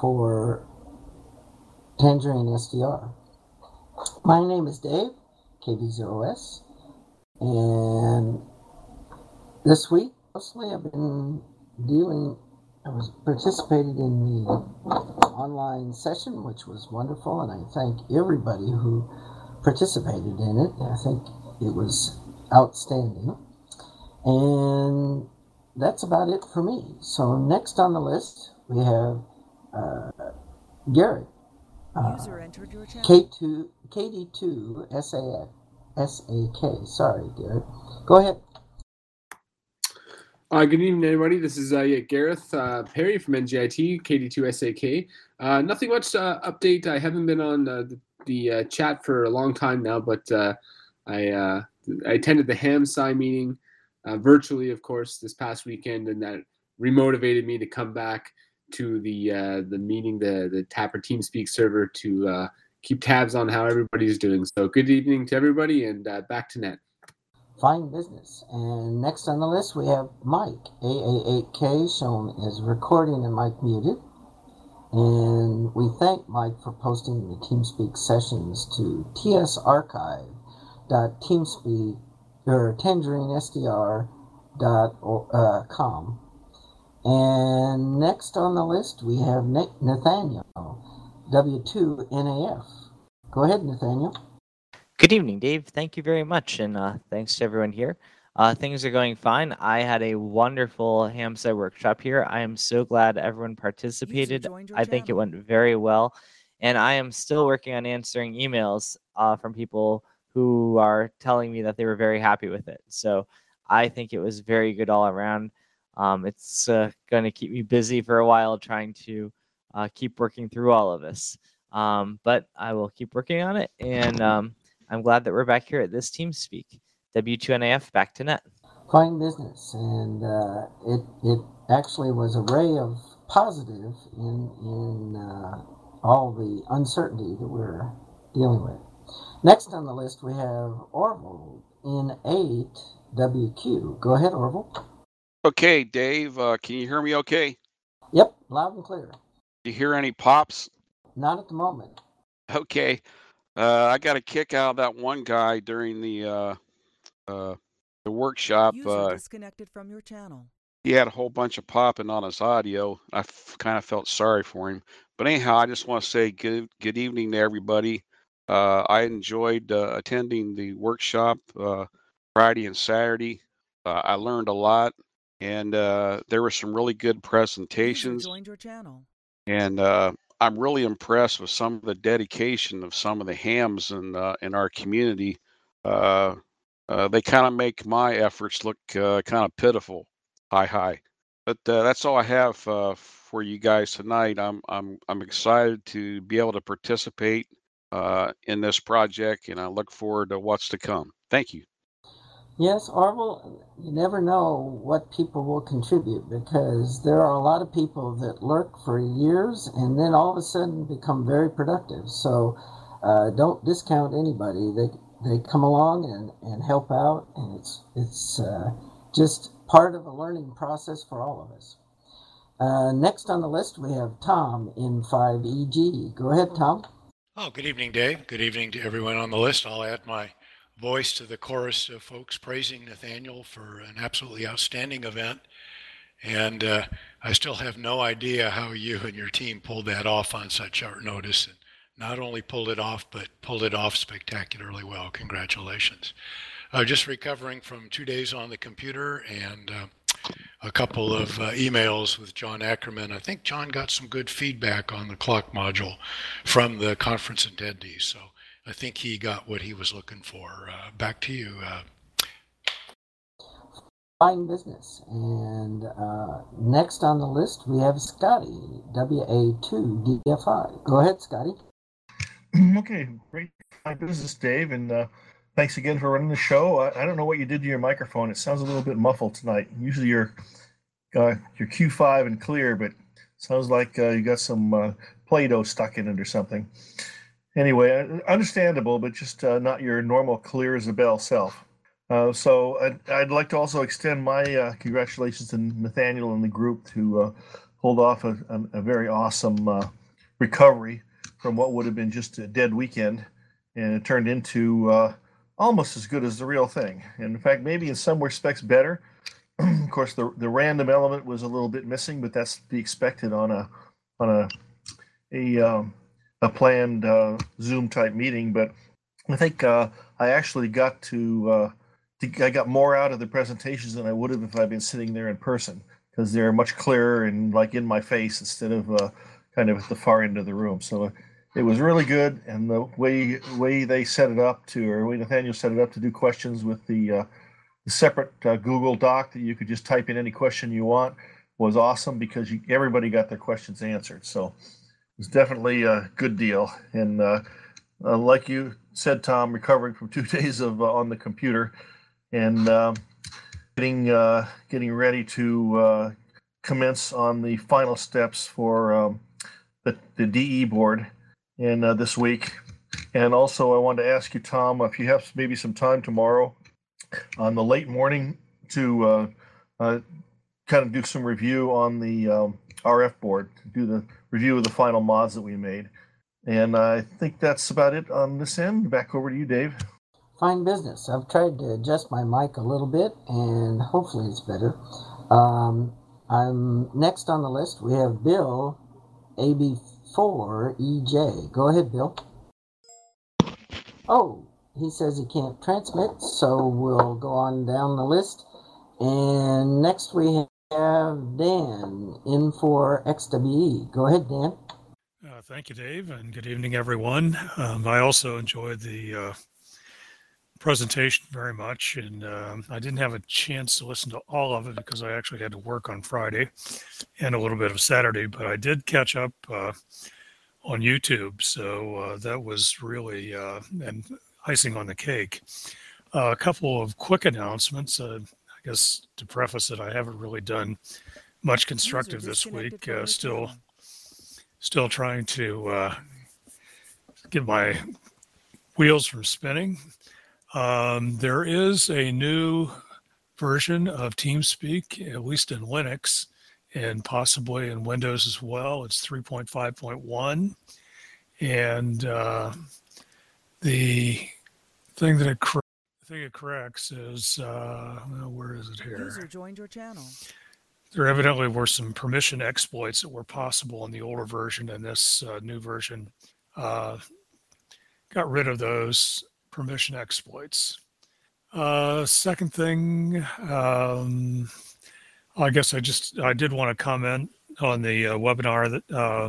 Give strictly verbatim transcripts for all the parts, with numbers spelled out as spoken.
for Tangerine S D R. My name is Dave, K B zero S, and this week, mostly I've been dealing, I was participated in the online session, which was wonderful, and I thank everybody who participated in it. I think it was outstanding. And that's about it for me. So next on the list, we have uh, Garrett. Uh, User entered your channel. K two, K D two S A K. Sorry, Garrett. Go ahead. Uh, good evening, everybody. This is uh, yeah, Gareth uh, Perry from N G I T, K D two S A K. Uh, nothing much to uh, update. I haven't been on uh, the, the uh, chat for a long time now, but uh, I, uh, I attended the HamSci meeting uh, virtually, of course, this past weekend, and that remotivated me to come back to the uh, the meeting, the the Tapper TeamSpeak server, to uh, keep tabs on how everybody's doing. So good evening to everybody, and uh, back to net. Fine business. And next on the list, we have Mike, A A eight K, shown as recording and mic muted. And we thank Mike for posting the TeamSpeak sessions to tsarchive.teamspeak or tangerine S D R dot com. And next on the list, we have Nathaniel, W two N A F. Go ahead, Nathaniel. Good evening, Dave. Thank you very much, and uh, thanks to everyone here. Uh, things are going fine. I had a wonderful HamSci workshop here. I am so glad everyone participated. I think it went very well, and I am still working on answering emails uh, from people who are telling me that they were very happy with it. So I think it was very good all around. Um, it's uh, going to keep me busy for a while trying to uh, keep working through all of this. Um, but I will keep working on it, and um, I'm glad that we're back here at this TeamSpeak. W two N A F, back to net. Fine business, and uh, it it actually was a ray of positive in in uh, all the uncertainty that we're dealing with. Next on the list, we have Orville in eight W Q. Go ahead, Orville. Okay, Dave, uh, can you hear me okay? Yep, loud and clear. Do you hear any pops? Not at the moment. Okay. Uh, I got a kick out of that one guy during the uh, uh, the workshop. User uh, disconnected from your channel. He had a whole bunch of popping on his audio. I f- kind of felt sorry for him. But anyhow, I just want to say good good evening to everybody. Uh, I enjoyed uh, attending the workshop uh, Friday and Saturday. Uh, I learned a lot, and uh, there were some really good presentations. User joined your channel. And uh, I'm really impressed with some of the dedication of some of the hams in uh, in our community. Uh, uh, they kind of make my efforts look uh, kind of pitiful. Hi, hi. But uh, that's all I have uh, for you guys tonight. I'm I'm I'm excited to be able to participate uh, in this project, and I look forward to what's to come. Thank you. Yes, Orville, you never know what people will contribute, because there are a lot of people that lurk for years and then all of a sudden become very productive. So uh, don't discount anybody. They they come along and, and help out, and it's it's uh, just part of a learning process for all of us. Uh, next on the list, we have Tom in five E G. Go ahead, Tom. Oh, good evening, Dave. Good evening to everyone on the list. I'll add my voice to the chorus of folks praising Nathaniel for an absolutely outstanding event. And uh, I still have no idea how you and your team pulled that off on such short notice. And not only pulled it off, but pulled it off spectacularly well. Congratulations. Uh, just recovering from two days on the computer and uh, a couple of uh, emails with John Ackerman. I think John got some good feedback on the clock module from the conference attendees. So I think he got what he was looking for. Uh, back to you. Uh, Fine business. And uh, next on the list, we have Scotty, W A two D F I. Go ahead, Scotty. Okay, great. Fine business, Dave, and uh, thanks again for running the show. I, I don't know what you did to your microphone. It sounds a little bit muffled tonight. Usually you're, uh, you're Q five and clear, but sounds like uh, you got some uh, Play-Doh stuck in it or something. Anyway, understandable, but just uh, not your normal clear as a bell self. Uh, so I'd, I'd like to also extend my uh, congratulations to Nathaniel and the group to uh, pulled off a, a, a very awesome uh, recovery from what would have been just a dead weekend, and it turned into uh, almost as good as the real thing. And in fact, maybe in some respects better. Of course, the the random element was a little bit missing, but that's to be expected on a on a a um, a planned uh, Zoom type meeting. But I think uh, I actually got to, uh, to I got more out of the presentations than I would have if I'd been sitting there in person, because they're much clearer and like in my face instead of uh, kind of at the far end of the room. So uh, it was really good, and the way way they set it up to, or the way Nathaniel set it up to do questions with the, uh, the separate uh, Google Doc that you could just type in any question you want was awesome, because you, everybody got their questions answered. So it's definitely a good deal. And uh, uh, like you said, Tom, recovering from two days of uh, on the computer, and uh, getting uh, getting ready to uh, commence on the final steps for um, the, the D E board in uh, this week. And also, I wanted to ask you, Tom, if you have maybe some time tomorrow on the late morning to uh, uh, kind of do some review on the um, R F board, do the review of the final mods that we made. And I think that's about it on this end. Back over to you, Dave. Fine business. I've tried to adjust my mic a little bit, and hopefully it's better. Um, I'm next on the list. We have Bill, A B four E J. Go ahead, Bill. Oh, he says he can't transmit, so we'll go on down the list. And next we have Dan in for X W E. Go ahead, Dan. Uh, thank you, Dave, and good evening, everyone. Um, I also enjoyed the uh, presentation very much, and um, I didn't have a chance to listen to all of it because I actually had to work on Friday and a little bit of Saturday, but I did catch up uh, on YouTube, so uh, that was really uh, an icing on the cake. Uh, a couple of quick announcements. Uh, I guess to preface it, I haven't really done much constructive this week. Uh, still, still trying to uh, get my wheels from spinning. Um, there is a new version of TeamSpeak, at least in Linux, and possibly in Windows as well. It's three point five point one, and uh, the thing that it cor- thing it corrects is uh, well, where is it here? User joined your channel. There evidently were some permission exploits that were possible in the older version, and this uh, new version uh, got rid of those permission exploits. Uh, second thing, um, I guess I just I did want to comment on the uh, webinar that uh,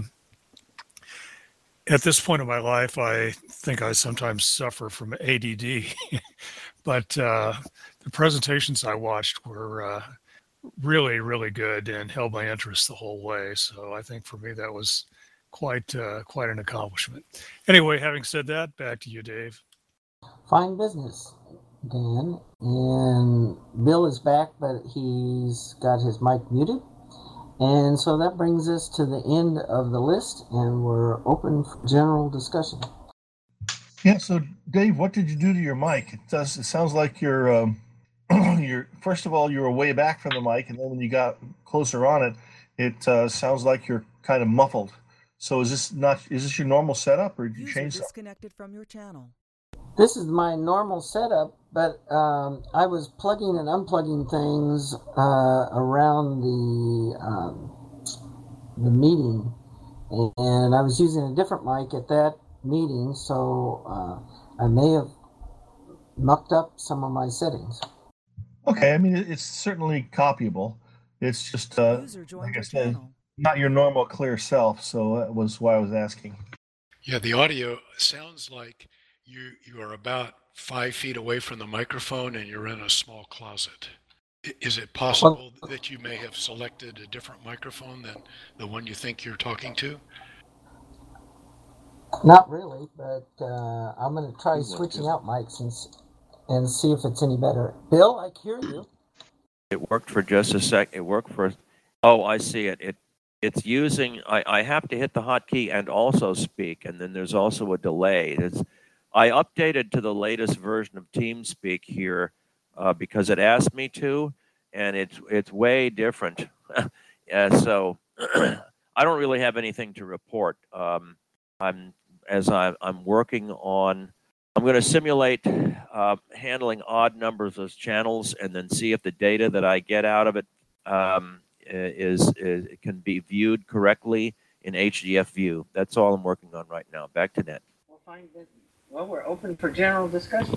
at this point in my life, I think I sometimes suffer from A D D, but uh, the presentations I watched were uh, really, really good and held my interest the whole way. So I think for me, that was quite uh, quite an accomplishment. Anyway, having said that, back to you, Dave. Fine business, Dan. And Bill is back, but he's got his mic muted. And so that brings us to the end of the list, and we're open for general discussion. Yeah, so Dave, what did you do to your mic? It does. It sounds like you're, um, you're first of all, you were way back from the mic, and then when you got closer on it, it uh, sounds like you're kind of muffled. So is this not? Is this your normal setup, or did you User change something? disconnected from your channel. This is my normal setup, but um, I was plugging and unplugging things uh, around the um, the meeting, and I was using a different mic at that meeting, so uh, I may have mucked up some of my settings. Okay, I mean it's certainly copyable. It's just uh, User joined like I your said, channel. not your normal clear self. So that was why I was asking. Yeah, the audio sounds like you you are about five feet away from the microphone and you're in a small closet. I- Is it possible Well, that you may have selected a different microphone than the one you think you're talking to? not really, but uh, I'm going to try switching out mics and, s- and see if it's any better. Bill, I hear you. It worked for just a sec. It worked for. Oh, I see it. It it's using. I, I have to hit the hotkey and also speak, and then there's also a delay. It's. I updated to the latest version of TeamSpeak here uh, because it asked me to, and it's it's way different. uh, so I don't really have anything to report. Um, I'm as I, I'm working on. I'm going to simulate uh, handling odd numbers as channels, and then see if the data that I get out of it um, is, is can be viewed correctly in H D F view. That's all I'm working on right now. Back to Ned. We'll find that. Well, we're open for general discussion.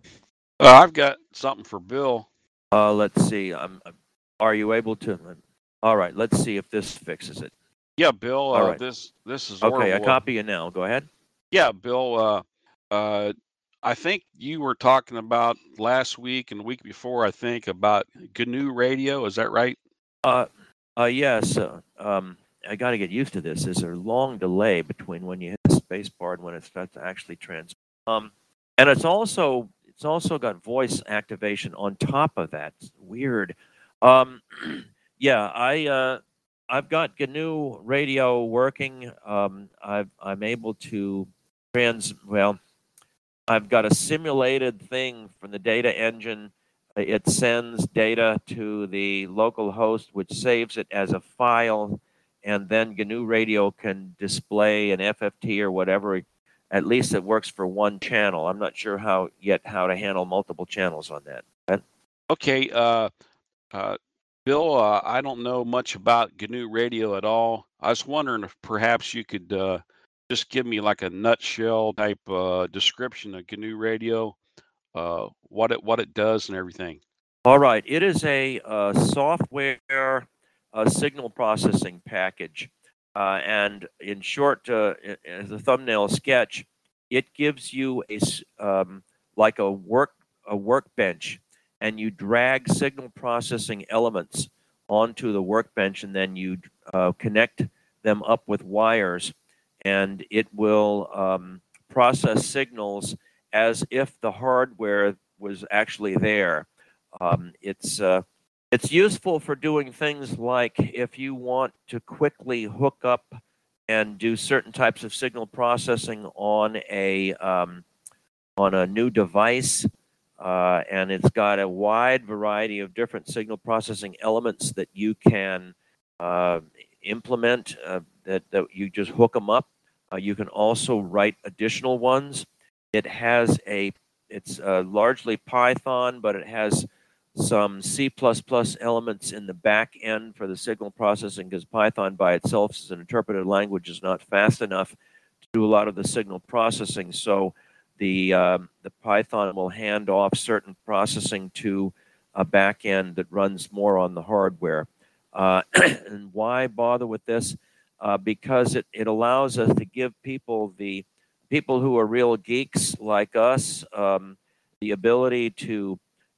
Uh, I've got something for Bill. Uh, let's see. I'm, I'm, are you able to? All right. Let's see if this fixes it. Yeah, Bill. All Uh, right. This this is Okay. horrible. I copy you now. Go ahead. Yeah, Bill. Uh, uh, I think you were talking about last week and the week before. I think about G N U Radio. Is that right? Uh, uh yes. Uh, um, I got to get used to this. There's a long delay between when you hit the space bar and when it starts to actually transmit. Um, and it's also it's also got voice activation on top of that. It's weird. Um, yeah, I uh, I've got G N U Radio working. Um, I've I'm able to trans well. I've got a simulated thing from the data engine. It sends data to the local host, which saves it as a file, and then G N U Radio can display an F F T or whatever. At least it works for one channel. I'm not sure how yet how to handle multiple channels on that. Ben? Okay, uh, uh, Bill. Uh, I don't know much about G N U Radio at all. I was wondering if perhaps you could uh, just give me like a nutshell type uh, description of G N U Radio, uh, what it what it does and everything. All right, it is a uh, software uh, signal processing package. Uh, and in short, uh, as a thumbnail sketch, it gives you a um, like a work a workbench, and you drag signal processing elements onto the workbench, and then you uh, connect them up with wires, and it will um, process signals as if the hardware was actually there. Um, it's uh, It's useful for doing things like if you want to quickly hook up and do certain types of signal processing on a um, on a new device, uh, and it's got a wide variety of different signal processing elements that you can uh, implement. Uh, that that you just hook them up. Uh, you can also write additional ones. It has a it's uh, largely Python, but it has some C plus plus elements in the back end for the signal processing, because Python by itself as an interpreted language is not fast enough to do a lot of the signal processing. So the um, the Python will hand off certain processing to a back end that runs more on the hardware. Uh, and why bother with this? Uh, because it, it allows us to give people, the people who are real geeks like us, um, the ability to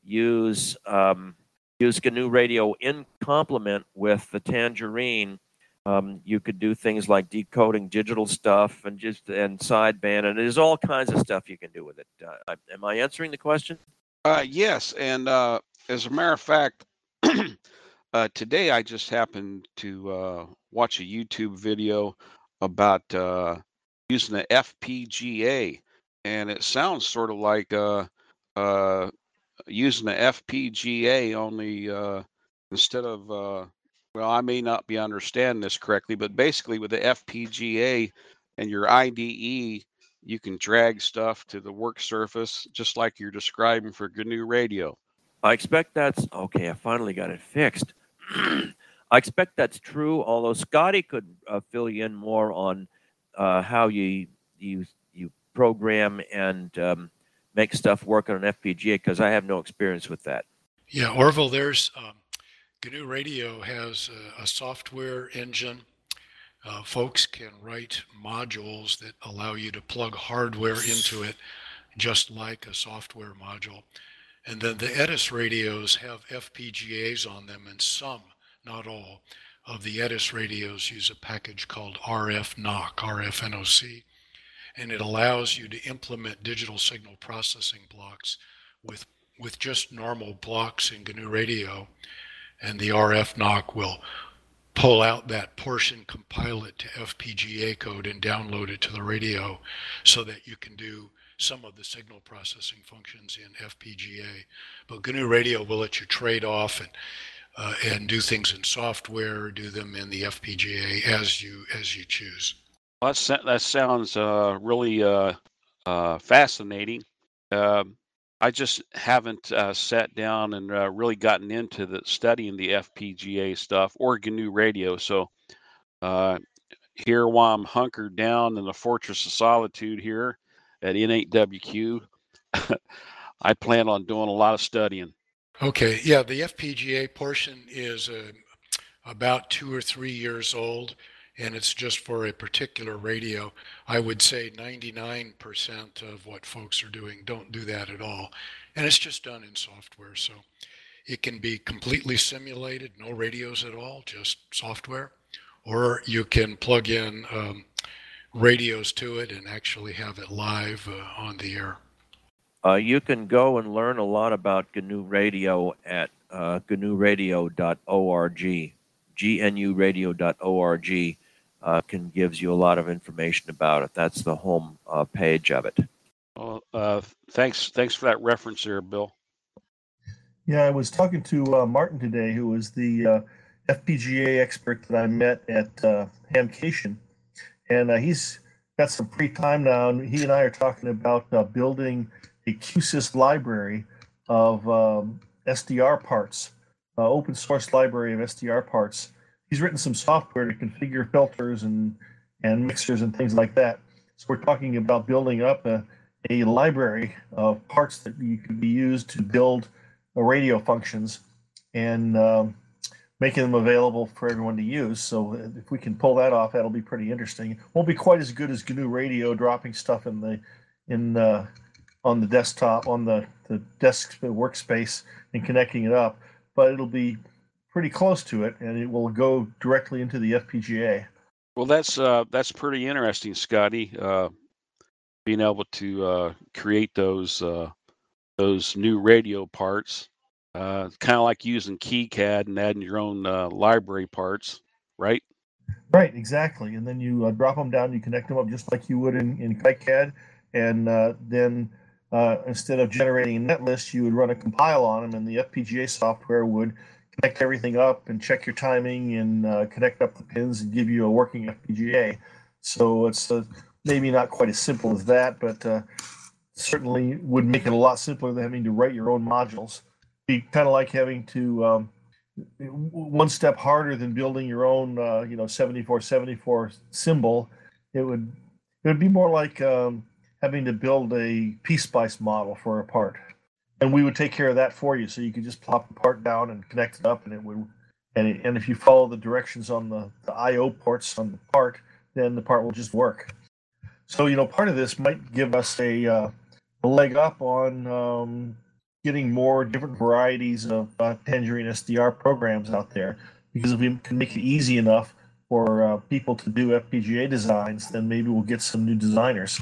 use um, use G N U Radio in complement with the Tangerine. Um, you could do things like decoding digital stuff and just and sideband, and there's all kinds of stuff you can do with it. Uh, am I answering the question? Uh, yes, and uh, as a matter of fact, uh, today I just happened to uh, watch a YouTube video about uh, using the F P G A, and it sounds sort of like uh, uh, using the F P G A, only uh, instead of uh, well, I may not be understanding this correctly, but basically with the F P G A and your I D E, you can drag stuff to the work surface just like you're describing for G N U Radio. I expect that's okay. I finally got it fixed. I expect that's true, although Scotty could uh, fill you in more on uh, how you you you program and um, make stuff work on an F P G A, because I have no experience with that. Yeah, Orville, there's um, G N U Radio has a, a software engine. Uh, folks can write modules that allow you to plug hardware into it, just like a software module. And then the Edis radios have F P G As on them, and some, not all, of the Edis radios use a package called R F N O C, R F N O C, and it allows you to implement digital signal processing blocks with with just normal blocks in G N U Radio, and the R F N O C will pull out that portion, compile it to F P G A code, and download it to the radio so that you can do some of the signal processing functions in F P G A. But G N U Radio will let you trade off and uh, and do things in software, do them in the F P G A as you as you choose. Well, that, sa- that sounds uh, really uh, uh, fascinating. Uh, I just haven't uh, sat down and uh, really gotten into the studying the F P G A stuff or G N U radio. So uh, here, while I'm hunkered down in the Fortress of Solitude here at N eight W Q, I plan on doing a lot of studying. Okay, yeah, the F P G A portion is uh, about two or three years old, and it's just for a particular radio. I would say ninety-nine percent of what folks are doing don't do that at all, and it's just done in software. So it can be completely simulated, no radios at all, just software, or you can plug in um, radios to it and actually have it live uh, on the air. Uh, you can go and learn a lot about G N U Radio at uh, G N U radio dot org. G N U radio dot org uh, can gives you a lot of information about it. That's the home uh, page of it. Well, uh, thanks, thanks for that reference there, Bill. Yeah, I was talking to uh, Martin today, who was the uh, F P G A expert that I met at uh, Hamcation, and uh, he's got some free time now, and he and I are talking about uh, building a Q S Y S library of um, S D R parts, uh, open source library of S D R parts. He's written some software to configure filters and, and mixers and things like that. So we're talking about building up a, a library of parts that you could be used to build radio functions and um, making them available for everyone to use. So if we can pull that off, that'll be pretty interesting. It won't be quite as good as G N U Radio dropping stuff in the in uh, on the desktop, on the, the desk workspace and connecting it up, but it'll be pretty close to it, and it will go directly into the F P G A. Well, that's uh, that's pretty interesting, Scotty. Uh, being able to uh, create those uh, those new radio parts, uh, kind of like using KiCad and adding your own uh, library parts, right? Right, exactly. And then you uh, drop them down, you connect them up just like you would in, in KiCad, and uh, then uh, instead of generating a net list, you would run a compile on them, and the F P G A software would connect everything up and check your timing and uh, connect up the pins and give you a working F P G A. So it's uh, maybe not quite as simple as that, but uh, certainly would make it a lot simpler than having to write your own modules. Be kind of like having to um, one step harder than building your own, uh, you know, seventy-four seventy-four symbol. It would it would be more like um, having to build a PSpice model for a part, and we would take care of that for you. So you could just plop the part down and connect it up, and it would. And it, and if you follow the directions on the, the I O ports on the part, then the part will just work. So you know, part of this might give us a, uh, a leg up on um, getting more different varieties of uh, Tangerine S D R programs out there, because if we can make it easy enough for uh, people to do F P G A designs, then maybe we'll get some new designers.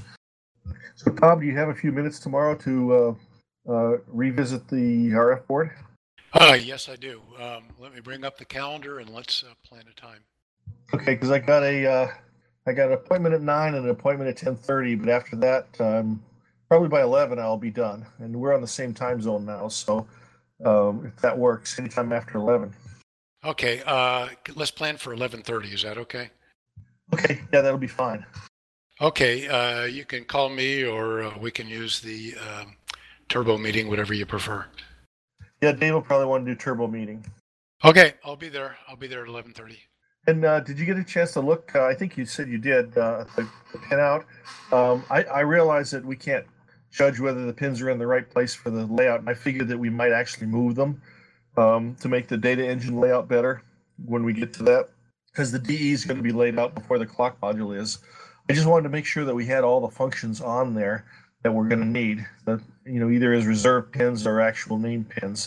So Tom, do you have a few minutes tomorrow to uh, uh, revisit the R F board? Uh, yes, I do. Um, let me bring up the calendar and let's uh, plan a time. Okay, because I got a uh, I got an appointment at nine and an appointment at ten thirty, but after that, um, probably by eleven, I'll be done. And we're on the same time zone now, so um, if that works, anytime after eleven. Okay, uh, let's plan for eleven thirty. Is that okay? Okay, yeah, that'll be fine. Okay, uh, you can call me, or uh, we can use the um, turbo meeting, whatever you prefer. Yeah, Dave will probably want to do turbo meeting. Okay, I'll be there. I'll be there at eleven thirty. And uh, did you get a chance to look? Uh, I think you said you did. Uh, the, the pinout. Um, I, I realize that we can't judge whether the pins are in the right place for the layout. I figured that we might actually move them um, to make the data engine layout better when we get to that, because the D E is going to be laid out before the clock module is. I just wanted to make sure that we had all the functions on there that we're going to need, that, you know, either as reserve pins or actual name pins.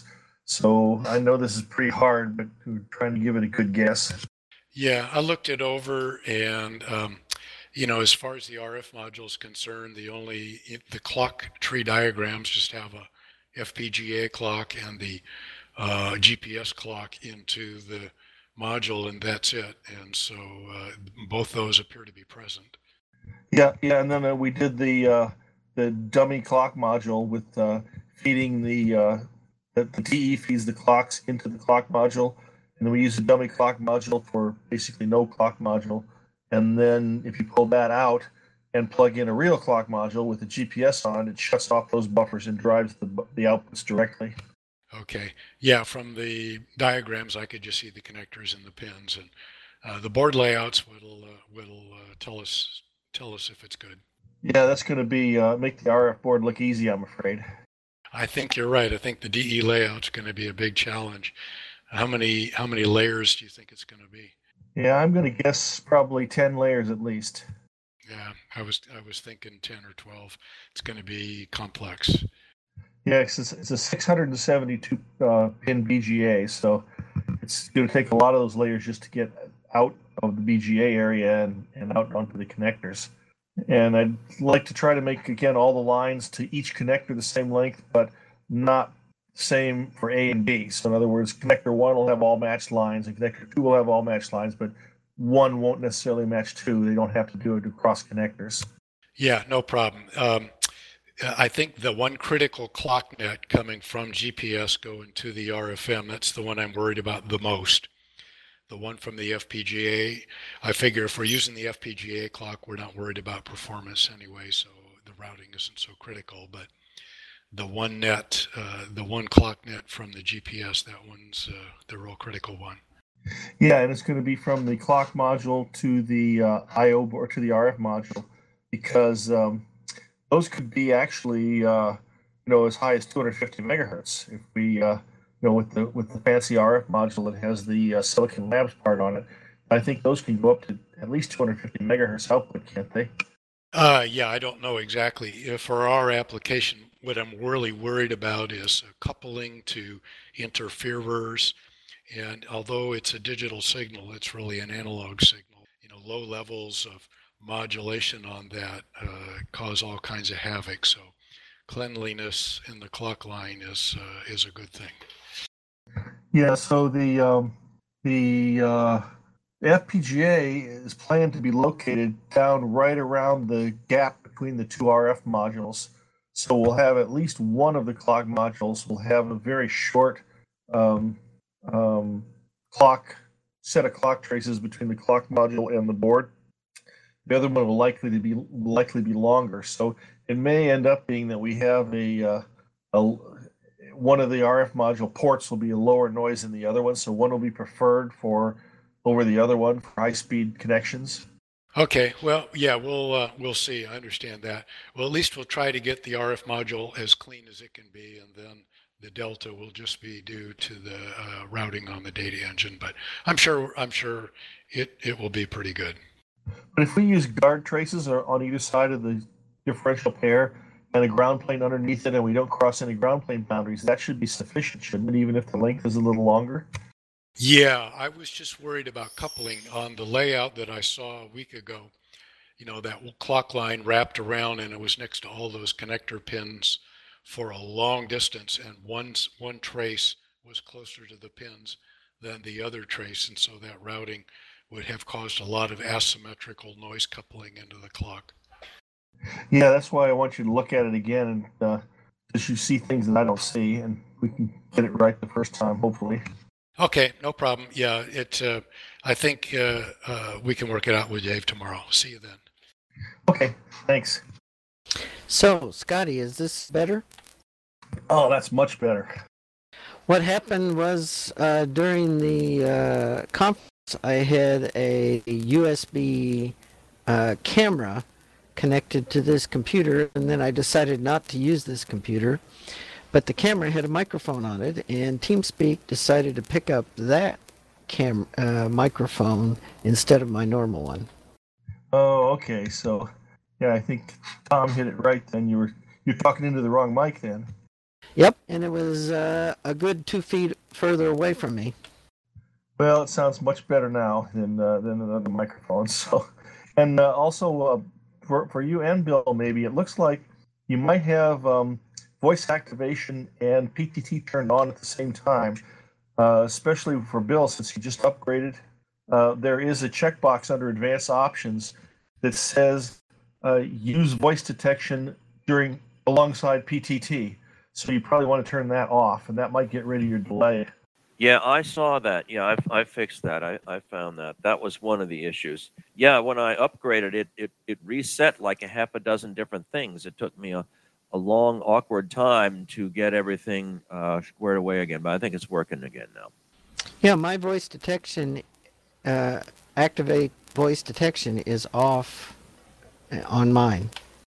So I know this is pretty hard, but we're trying to give it a good guess. Yeah, I looked it over, and um, you know, as far as the R F module is concerned, the only the clock tree diagrams just have a F P G A clock and the uh, G P S clock into the module, and that's it. And so uh, both those appear to be present. Yeah, yeah, and then uh, we did the uh, the dummy clock module with uh, feeding the uh, The, the T E feeds the clocks into the clock module, and then we use a dummy clock module for basically no clock module. And then if you pull that out and plug in a real clock module with the G P S on, it shuts off those buffers and drives the, the outputs directly. Okay. Yeah, from the diagrams, I could just see the connectors and the pins, and uh, the board layouts will uh, will uh, tell us tell us if it's good. Yeah, that's going to be uh, make the R F board look easy, I'm afraid. I think you're right. I think the D E layout's going to be a big challenge. How many how many layers do you think it's going to be? Yeah, I'm going to guess probably ten layers at least. Yeah, I was I was thinking ten or twelve. It's going to be complex. Yeah, it's, it's a six hundred seventy-two uh, pin B G A, so it's going to take a lot of those layers just to get out of the B G A area and, and out onto the connectors. And I'd like to try to make, again, all the lines to each connector the same length, but not same for A and B. So in other words, connector one will have all matched lines, and connector two will have all matched lines, but one won't necessarily match two. They don't have to do it across connectors. Yeah, no problem. Um, I think the one critical clock net coming from G P S going to the R F M, that's the one I'm worried about the most. The one from the F P G A, I figure if we're using the F P G A clock, we're not worried about performance anyway, so the routing isn't so critical. But the one net, uh, the one clock net from the G P S, that one's uh, the real critical one. Yeah, and it's going to be from the clock module to the uh, I O board, to the R F module, because um, those could be actually, uh, you know, as high as two hundred fifty megahertz. If we, uh, you know, with the with the fancy R F module that has the uh, Silicon Labs part on it, I think those can go up to at least two hundred fifty megahertz output, can't they? Uh, yeah, I don't know exactly. If for our application, what I'm really worried about is coupling to interferers. And although it's a digital signal, it's really an analog signal. You know, low levels of modulation on that uh, cause all kinds of havoc. So cleanliness in the clock line is uh, is a good thing. Yeah. So the um, the uh, F P G A is planned to be located down right around the gap between the two R F modules. So we'll have at least one of the clock modules will have a very short um, um, clock set of clock traces between the clock module and the board. The other one will likely to be likely be longer. So it may end up being that we have a, uh, a one of the R F module ports will be a lower noise than the other one. So one will be preferred for over the other one for high-speed connections. Okay, well, yeah, we'll uh, we'll see. I understand that. Well, at least we'll try to get the R F module as clean as it can be, and then the delta will just be due to the uh, routing on the data engine. But I'm sure I'm sure it it will be pretty good. But if we use guard traces on either side of the differential pair and a ground plane underneath it, and we don't cross any ground plane boundaries, that should be sufficient, shouldn't it? Even if the length is a little longer. Yeah, I was just worried about coupling on the layout that I saw a week ago. You know, that clock line wrapped around and it was next to all those connector pins for a long distance, and one, one trace was closer to the pins than the other trace, and so that routing would have caused a lot of asymmetrical noise coupling into the clock. Yeah, that's why I want you to look at it again, and uh, because you see things that I don't see, and we can get it right the first time, hopefully. Okay, no problem. Yeah, it. Uh, I think uh, uh, we can work it out with Dave tomorrow. See you then. Okay, thanks. So, Scotty, is this better? Oh, that's much better. What happened was uh, during the uh, conference, I had a U S B uh, camera connected to this computer, and then I decided not to use this computer. But the camera had a microphone on it, and TeamSpeak decided to pick up that cam uh, microphone instead of my normal one. Oh, okay. So, yeah, I think Tom hit it right then. You were you're talking into the wrong mic then. Yep, and it was uh, a good two feet further away from me. Well, it sounds much better now than uh, than the other microphone. So, and uh, also uh, for for you and Bill, maybe it looks like you might have um, voice activation and P T T turned on at the same time, uh, especially for Bill since he just upgraded. Uh, there is a checkbox under Advanced Options that says uh, use voice detection during alongside P T T. So you probably want to turn that off, and that might get rid of your delay. Yeah, I saw that. Yeah, I, I fixed that. I, I found that. That was one of the issues. Yeah, when I upgraded it, it, it reset like a half a dozen different things. It took me a, a long, awkward time to get everything uh, squared away again, but I think it's working again now. Yeah, my voice detection, uh, activate voice detection is off on mine.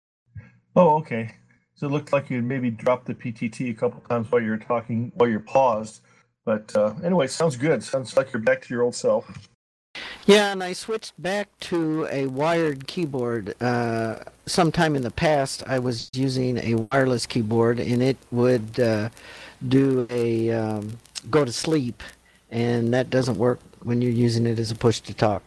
Oh, okay. So it looked like you maybe dropped the P T T a couple times while you were talking, while you're paused. But uh, anyway, sounds good. Sounds like you're back to your old self. Yeah, and I switched back to a wired keyboard. Uh, sometime in the past, I was using a wireless keyboard, and it would uh, do a um, go to sleep, and that doesn't work when you're using it as a push to talk.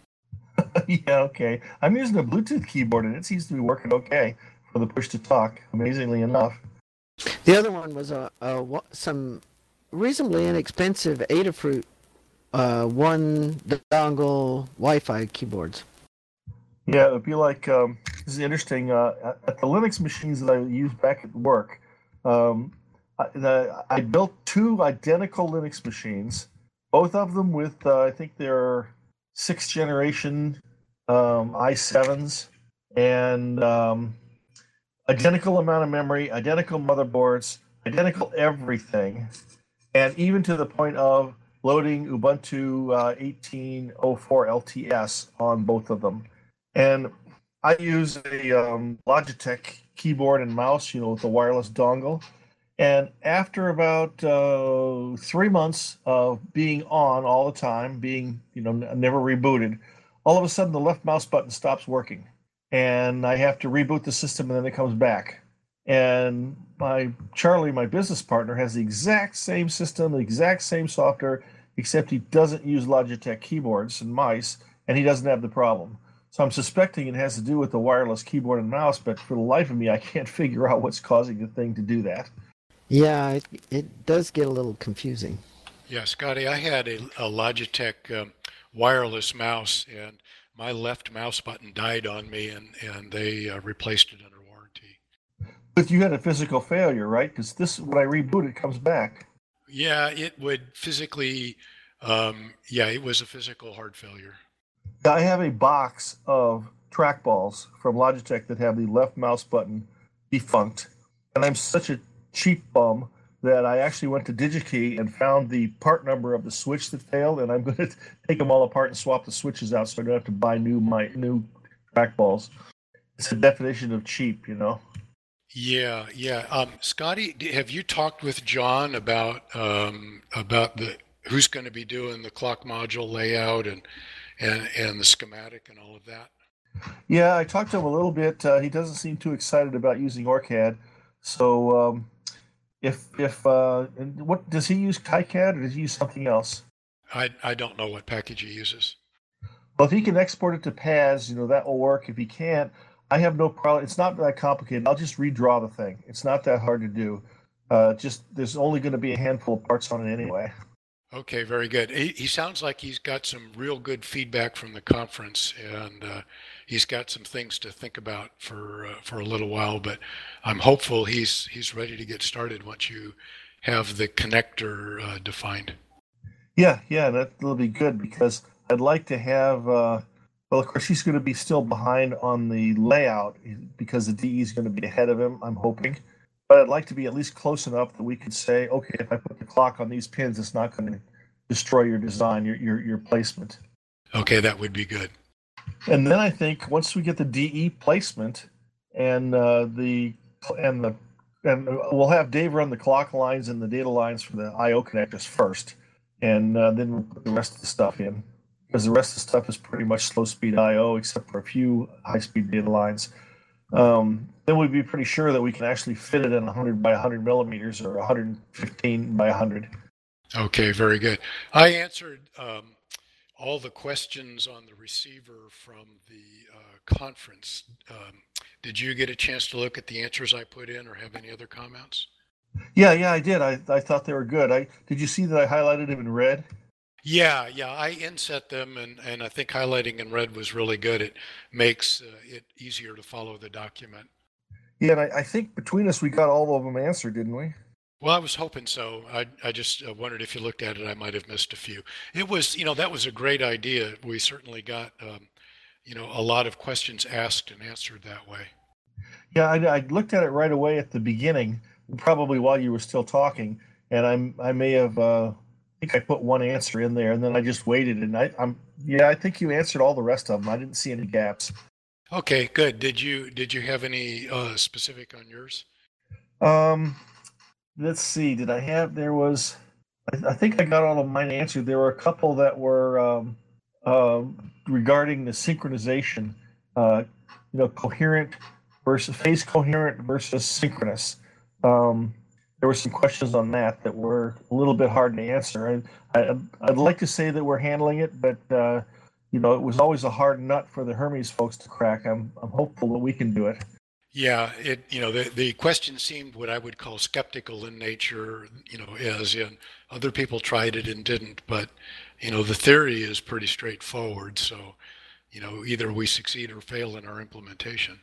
Yeah, okay. I'm using a Bluetooth keyboard, and it seems to be working okay for the push to talk, amazingly enough. The other one was a, a some reasonably inexpensive Adafruit uh, one dongle Wi-Fi keyboards. Yeah, it would be like, um, this is interesting, uh, at the Linux machines that I used back at work, um, I, the, I built two identical Linux machines, both of them with, uh, I think they're sixth generation um, i sevens, and um, identical amount of memory, identical motherboards, identical everything, and even to the point of loading Ubuntu uh, eighteen oh four L T S on both of them. And I use a um, Logitech keyboard and mouse, you know, with the wireless dongle. And after about uh, three months of being on all the time, being, you know, never rebooted, all of a sudden the left mouse button stops working. And I have to reboot the system, and then it comes back. And my Charlie, my business partner, has the exact same system, the exact same software, except he doesn't use Logitech keyboards and mice, and he doesn't have the problem. So I'm suspecting it has to do with the wireless keyboard and mouse, but for the life of me, I can't figure out what's causing the thing to do that. Yeah, it, it does get a little confusing. Yeah, Scotty, I had a, a Logitech um, wireless mouse, and my left mouse button died on me, and, and they uh, replaced it under warranty. But you had a physical failure, right? Because this, when I reboot, it comes back. Yeah, it would physically, um, yeah, it was a physical hard failure. I have a box of trackballs from Logitech that have the left mouse button defunct, and I'm such a cheap bum that I actually went to DigiKey and found the part number of the switch that failed, and I'm going to take them all apart and swap the switches out so I don't have to buy new my new trackballs. It's a definition of cheap, you know. Yeah, yeah. Um, Scotty, have you talked with John about um, about the who's going to be doing the clock module layout and and and the schematic and all of that? Yeah, I talked to him a little bit. Uh, he doesn't seem too excited about using OrCAD. So um, if if uh, what does he use KiCad, or does he use something else? I I don't know what package he uses. Well, if he can export it to P A S, you know, that will work. If he can't, I have no problem. It's not that complicated. I'll just redraw the thing. It's not that hard to do. Uh, just there's only going to be a handful of parts on it anyway. Okay, very good. He, he sounds like he's got some real good feedback from the conference, and uh, he's got some things to think about for uh, for a little while. But I'm hopeful he's he's ready to get started once you have the connector uh, defined. Yeah, yeah, that will be good, because I'd like to have. Uh, well, of course, he's going to be still behind on the layout because the D E is going to be ahead of him, I'm hoping. But I'd like to be at least close enough that we could say, okay, if I put the clock on these pins, it's not going to destroy your design, your your, your placement. Okay, that would be good. And then I think once we get the D E placement and uh, the and the and we'll have Dave run the clock lines and the data lines for the I O connectors first, and uh, then we'll put the rest of the stuff in, because the rest of the stuff is pretty much slow speed I O except for a few high speed data lines. Um, then we'd be pretty sure that we can actually fit it in one hundred by one hundred millimeters or one hundred fifteen by one hundred. Okay, very good. I answered um, all the questions on the receiver from the uh, conference. Um, did you get a chance to look at the answers I put in, or have any other comments? Yeah, yeah, I did. I, I thought they were good. I did you see that I highlighted them in red? Yeah, yeah, I inset them, and, and I think highlighting in red was really good. It makes uh, it easier to follow the document. Yeah, and I, I think between us we got all of them answered, didn't we? Well, I was hoping so. I, I just uh, wondered if you looked at it, I might have missed a few. It was, you know, that was a great idea. We certainly got, um, you know, a lot of questions asked and answered that way. Yeah, I, I looked at it right away at the beginning, probably while you were still talking, and I'm I may have uh, I think I put one answer in there, and then I just waited, and I, I'm yeah, I think you answered all the rest of them. I didn't see any gaps. Okay, good. Did you did you have any uh, specific on yours? Um. Let's see. Did I have? There was. I, I think I got all of mine answered. There were a couple that were um, uh, regarding the synchronization. Uh, you know, coherent versus phase coherent versus synchronous. Um, there were some questions on that that were a little bit hard to answer. I, I, I'd like to say that we're handling it, but uh, you know, it was always a hard nut for the Hermes folks to crack. I'm I'm hopeful that we can do it. Yeah, it you know the the question seemed what I would call skeptical in nature, you know, as in other people tried it and didn't, but you know the theory is pretty straightforward. So, you know, either we succeed or fail in our implementation.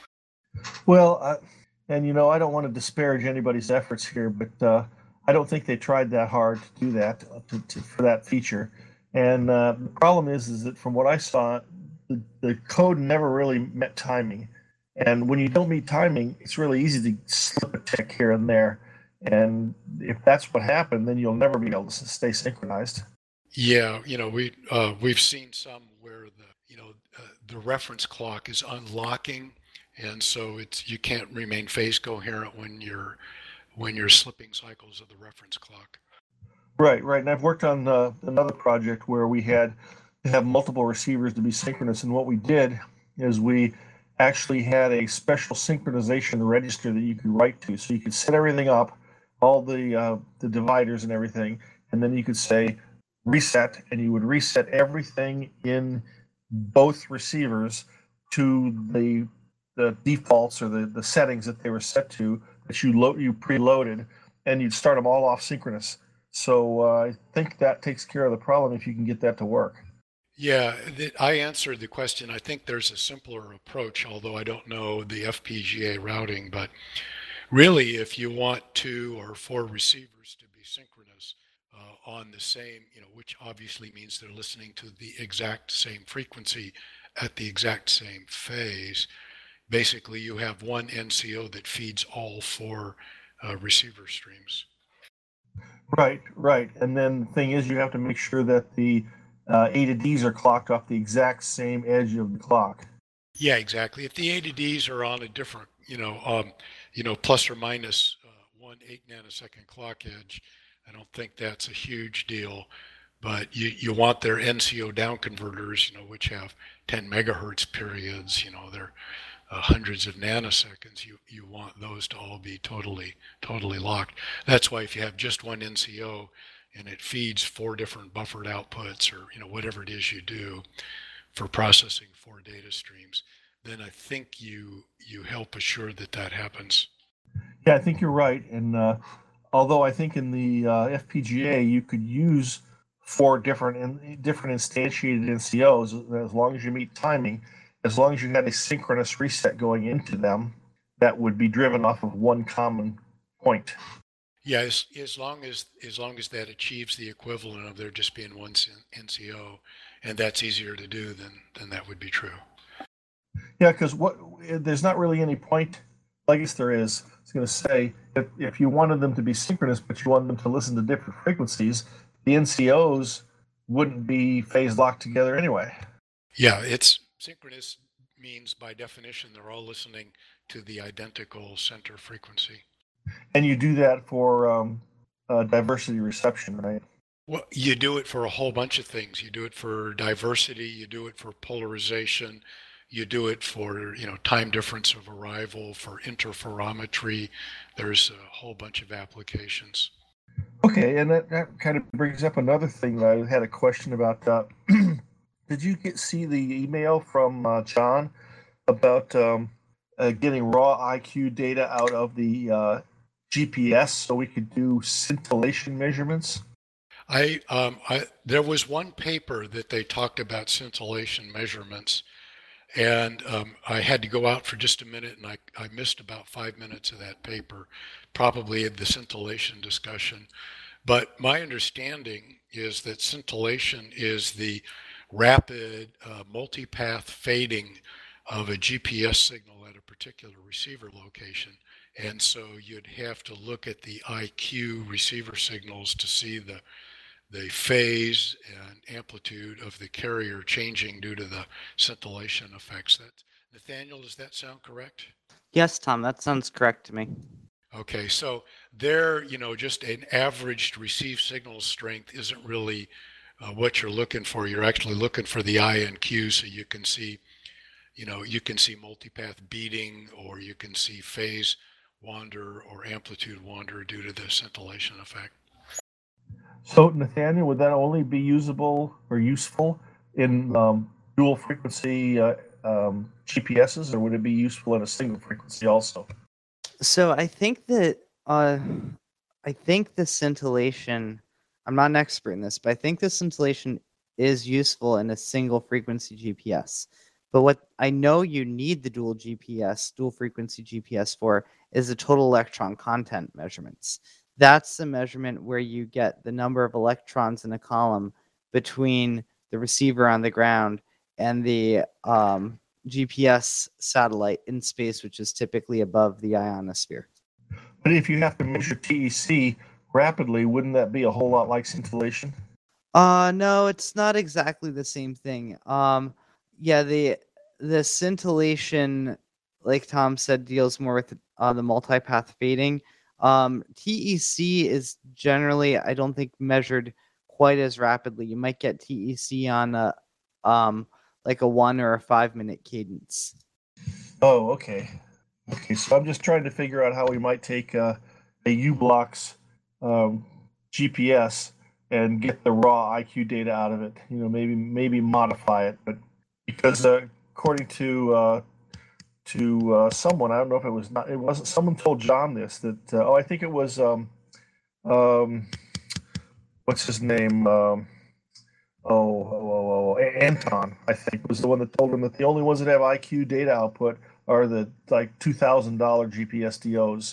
Well, uh, and you know, I don't want to disparage anybody's efforts here, but uh, I don't think they tried that hard to do that to, to, for that feature. And uh, the problem is, is that from what I saw, the, the code never really met timing. And when you don't meet timing, it's really easy to slip a tick here and there. And if that's what happened, then you'll never be able to stay synchronized. Yeah, you know, we uh, we've seen some where the you know uh, the reference clock is unlocking, and so it's you can't remain phase coherent when you're when you're slipping cycles of the reference clock. Right, right. And I've worked on uh, another project where we had to have multiple receivers to be synchronous, and what we did is we actually had a special synchronization register that you could write to. So you could set everything up, all the uh, the dividers and everything, and then you could say reset, and you would reset everything in both receivers to the the defaults or the, the settings that they were set to that you load you preloaded, and you'd start them all off synchronous. So uh, I think that takes care of the problem if you can get that to work. Yeah, I answered the question. I think there's a simpler approach, although I don't know the F P G A routing. But really, if you want two or four receivers to be synchronous uh, on the same, you know, which obviously means they're listening to the exact same frequency at the exact same phase, basically you have one N C O that feeds all four uh, receiver streams. Right, right. And then the thing is, you have to make sure that the Uh, A to Ds are clocked off the exact same edge of the clock. Yeah, exactly. If the A to Ds are on a different, you know, um, you know, plus or minus uh, one eight nanosecond clock edge, I don't think that's a huge deal. But you, you want their N C O down converters, you know, which have ten megahertz periods, you know, they're uh, hundreds of nanoseconds. You you want those to all be totally totally locked. That's why if you have just one N C O and it feeds four different buffered outputs, or you know whatever it is you do for processing four data streams, then I think you you help assure that that happens. Yeah, I think you're right. And uh, although I think in the uh, F P G A you could use four different in, different instantiated N C Os as long as you meet timing, as long as you had a synchronous reset going into them, that would be driven off of one common point. Yeah, as, as long as as long as that achieves the equivalent of there just being one N C O, and that's easier to do, then then that would be true. Yeah, because what there's not really any point. I guess there is. I was going to say if if you wanted them to be synchronous, but you wanted them to listen to different frequencies, the N C Os wouldn't be phase locked together anyway. Yeah, it's synchronous means by definition they're all listening to the identical center frequency. And you do that for um, uh, diversity reception, right? Well, you do it for a whole bunch of things. You do it for diversity. You do it for polarization. You do it for, you know, time difference of arrival, for interferometry. There's a whole bunch of applications. Okay, and that, that kind of brings up another thing that I had a question about. Uh, did you get see the email from uh, John about um, uh, getting raw I Q data out of the uh, G P S so we could do scintillation measurements? I, um, I there was one paper that they talked about scintillation measurements. And um, I had to go out for just a minute, and I, I missed about five minutes of that paper, probably the scintillation discussion. But my understanding is that scintillation is the rapid uh, multipath fading of a G P S signal at a particular receiver location. And so you'd have to look at the I Q receiver signals to see the the phase and amplitude of the carrier changing due to the scintillation effects. That Nathaniel, does that sound correct? Yes, Tom, that sounds correct to me. Okay, so there, you know, just an averaged receive signal strength isn't really uh, what you're looking for. You're actually looking for the I and Q, so you can see, you know, you can see multipath beating, or you can see phase wander or amplitude wander due to the scintillation effect. So, Nathaniel, would that only be usable or useful in um, dual frequency uh, um, G P Ss, or would it be useful in a single frequency also? So I think that uh, I think the scintillation. I'm not an expert in this, but I think the scintillation is useful in a single frequency G P S. But what I know you need the dual G P S, dual frequency G P S for, is the total electron content measurements. That's the measurement where you get the number of electrons in a column between the receiver on the ground and the um, G P S satellite in space, which is typically above the ionosphere. But if you have to measure T E C rapidly, wouldn't that be a whole lot like scintillation? Uh, no, it's not exactly the same thing. Um, yeah, the the scintillation, like Tom said, deals more with uh, the multipath fading. Um, T E C is generally, I don't think, measured quite as rapidly. You might get T E C on a um like a one or a five minute cadence. Oh, okay. Okay, so I'm just trying to figure out how we might take uh, a U-Blox um, G P S and get the raw I Q data out of it. You know, maybe maybe modify it, but because uh, according to uh, to uh, someone, I don't know if it was not, it wasn't. Someone told John this that uh, oh, I think it was um, um, what's his name? Um, oh, oh, oh, oh, Anton, I think, was the one that told him that the only ones that have I Q data output are the like two thousand dollar G P S D Os.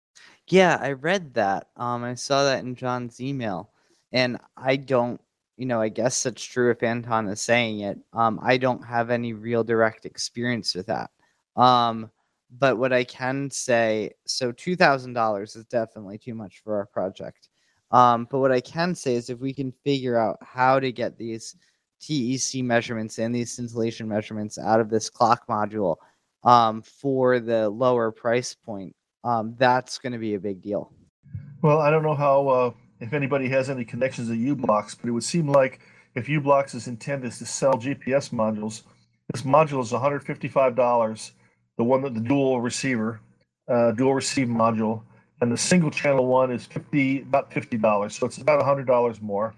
Yeah, I read that. Um, I saw that in John's email, and I don't, you know, I guess that's true if Anton is saying it. Um, I don't have any real direct experience with that. Um, but what I can say, so two thousand dollars is definitely too much for our project. Um, but what I can say is if we can figure out how to get these T E C measurements and these scintillation measurements out of this clock module um, for the lower price point, um, that's going to be a big deal. Well, I don't know how uh, if anybody has any connections to U-Blox, but it would seem like if U-Blox's intent is to sell G P S modules, this module is one hundred fifty-five dollars. The one that the dual receiver, uh, dual receive module, and the single channel one is fifty, about fifty dollars. So it's about one hundred dollars more.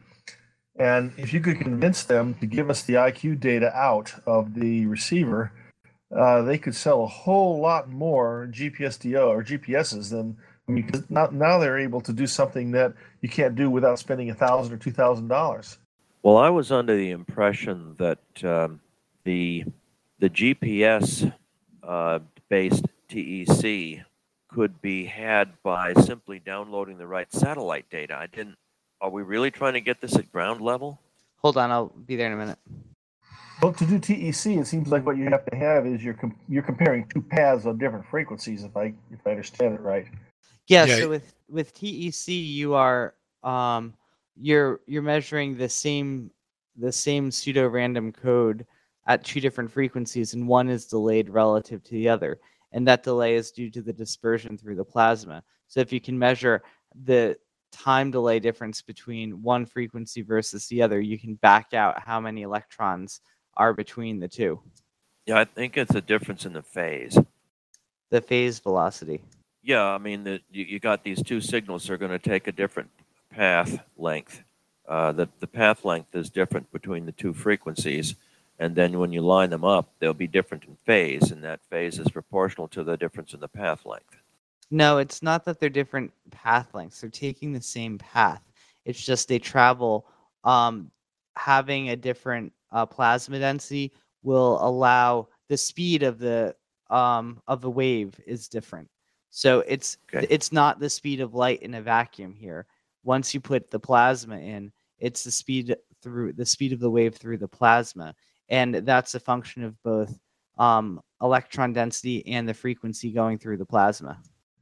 And if you could convince them to give us the I Q data out of the receiver, uh, they could sell a whole lot more G P S D O or G P Ss than, I mean, because now, now they're able to do something that you can't do without spending a thousand or two thousand dollars. Well, I was under the impression that um, the the G P S uh, based T E C could be had by simply downloading the right satellite data. I didn't. Are we really trying to get this at ground level? Hold on, I'll be there in a minute. Well, to do T E C, it seems like what you have to have is you're com- you're comparing two paths on different frequencies. If I if I understand it right. Yeah. Yeah. So with with T E C, you are um you're you're measuring the same the same pseudo random code at two different frequencies, and one is delayed relative to the other, and that delay is due to the dispersion through the plasma. So if you can measure the time delay difference between one frequency versus the other, you can back out how many electrons are between the two. Yeah, I think it's a difference in the phase. The phase velocity. Yeah, I mean, the, you, you got these two signals that are going to take a different path length. Uh, the, the path length is different between the two frequencies, and then when you line them up, they'll be different in phase, and that phase is proportional to the difference in the path length. No, it's not that they're different path lengths. They're taking the same path. It's just they travel. Um, having a different uh, plasma density will allow the speed of the um of the wave is different. So it's Okay. it's not the speed of light in a vacuum here. Once you put the plasma in, it's the speed through the speed of the wave through the plasma, and that's a function of both um, electron density and the frequency going through the plasma.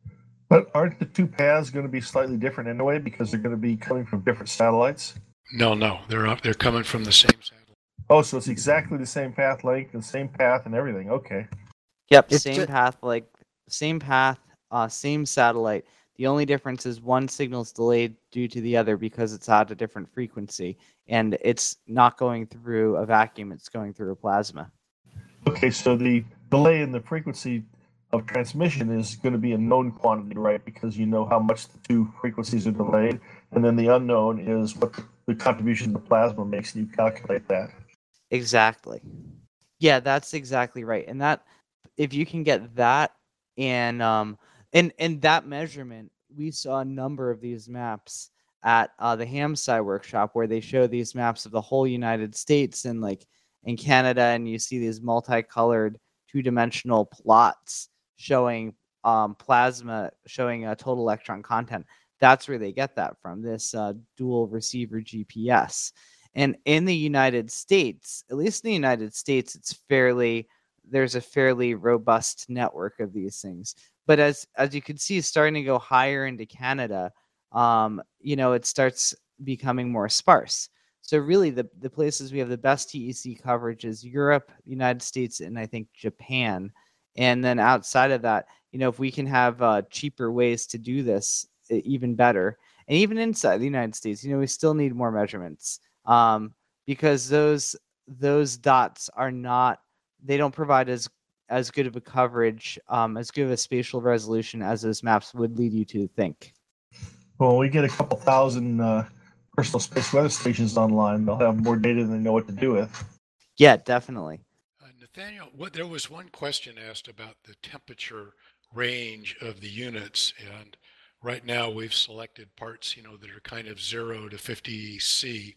But aren't the two paths going to be slightly different anyway because they're going to be coming from different satellites? No, no, they're up. They're coming from the same satellite. Oh, so it's exactly the same path length and same path and everything. Okay. Yep, It's same ju- path, like same path, uh, same satellite. The only difference is one signal's delayed due to the other because it's at a different frequency, and it's not going through a vacuum; it's going through a plasma. Okay, so the delay in the frequency of transmission is going to be a known quantity, right? Because you know how much the two frequencies are delayed, and then the unknown is what the contribution the plasma makes, and you calculate that. Exactly. Yeah, that's exactly right. And that, if you can get that, and um, and and that measurement, we saw a number of these maps at uh, the Hamsci workshop where they show these maps of the whole United States and like in Canada, and you see these multicolored two-dimensional plots showing um, plasma, showing a uh, total electron content. That's where they get that from, this uh, dual receiver G P S. And in the United States, at least in the United States, it's fairly, there's a fairly robust network of these things. But as as you can see, starting to go higher into Canada, um, you know, it starts becoming more sparse. So really, the, the places we have the best T E C coverage is Europe, United States, and I think Japan. And then outside of that, you know, if we can have uh, cheaper ways to do this, even better. And even inside the United States, you know, we still need more measurements um, because those those dots are not, they don't provide as as good of a coverage, um, as good of a spatial resolution as those maps would lead you to think. Well, we get a couple thousand uh, personal space weather stations online. They'll have more data than they know what to do with. Yeah, definitely. Uh, Nathaniel, what, there was one question asked about the temperature range of the units, and right now we've selected parts, you know, that are kind of zero to fifty C.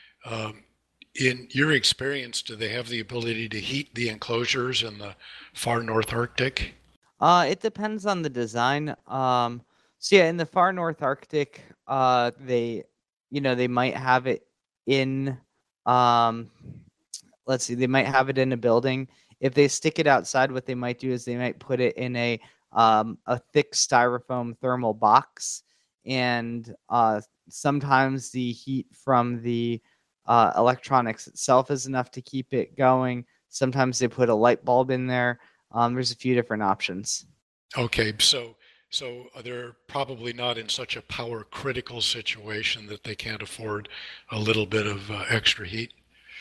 Um, in your experience, do they have the ability to heat the enclosures in the far North Arctic? Uh, it depends on the design. Um, so yeah, in the far North Arctic, uh, they, you know, they might have it in, um, let's see, they might have it in a building. If they stick it outside, what they might do is they might put it in a um, a thick styrofoam thermal box, and uh, sometimes the heat from the uh, electronics itself is enough to keep it going. Sometimes they put a light bulb in there. Um, there's a few different options. Okay, so so they're probably not in such a power critical situation that they can't afford a little bit of uh, extra heat.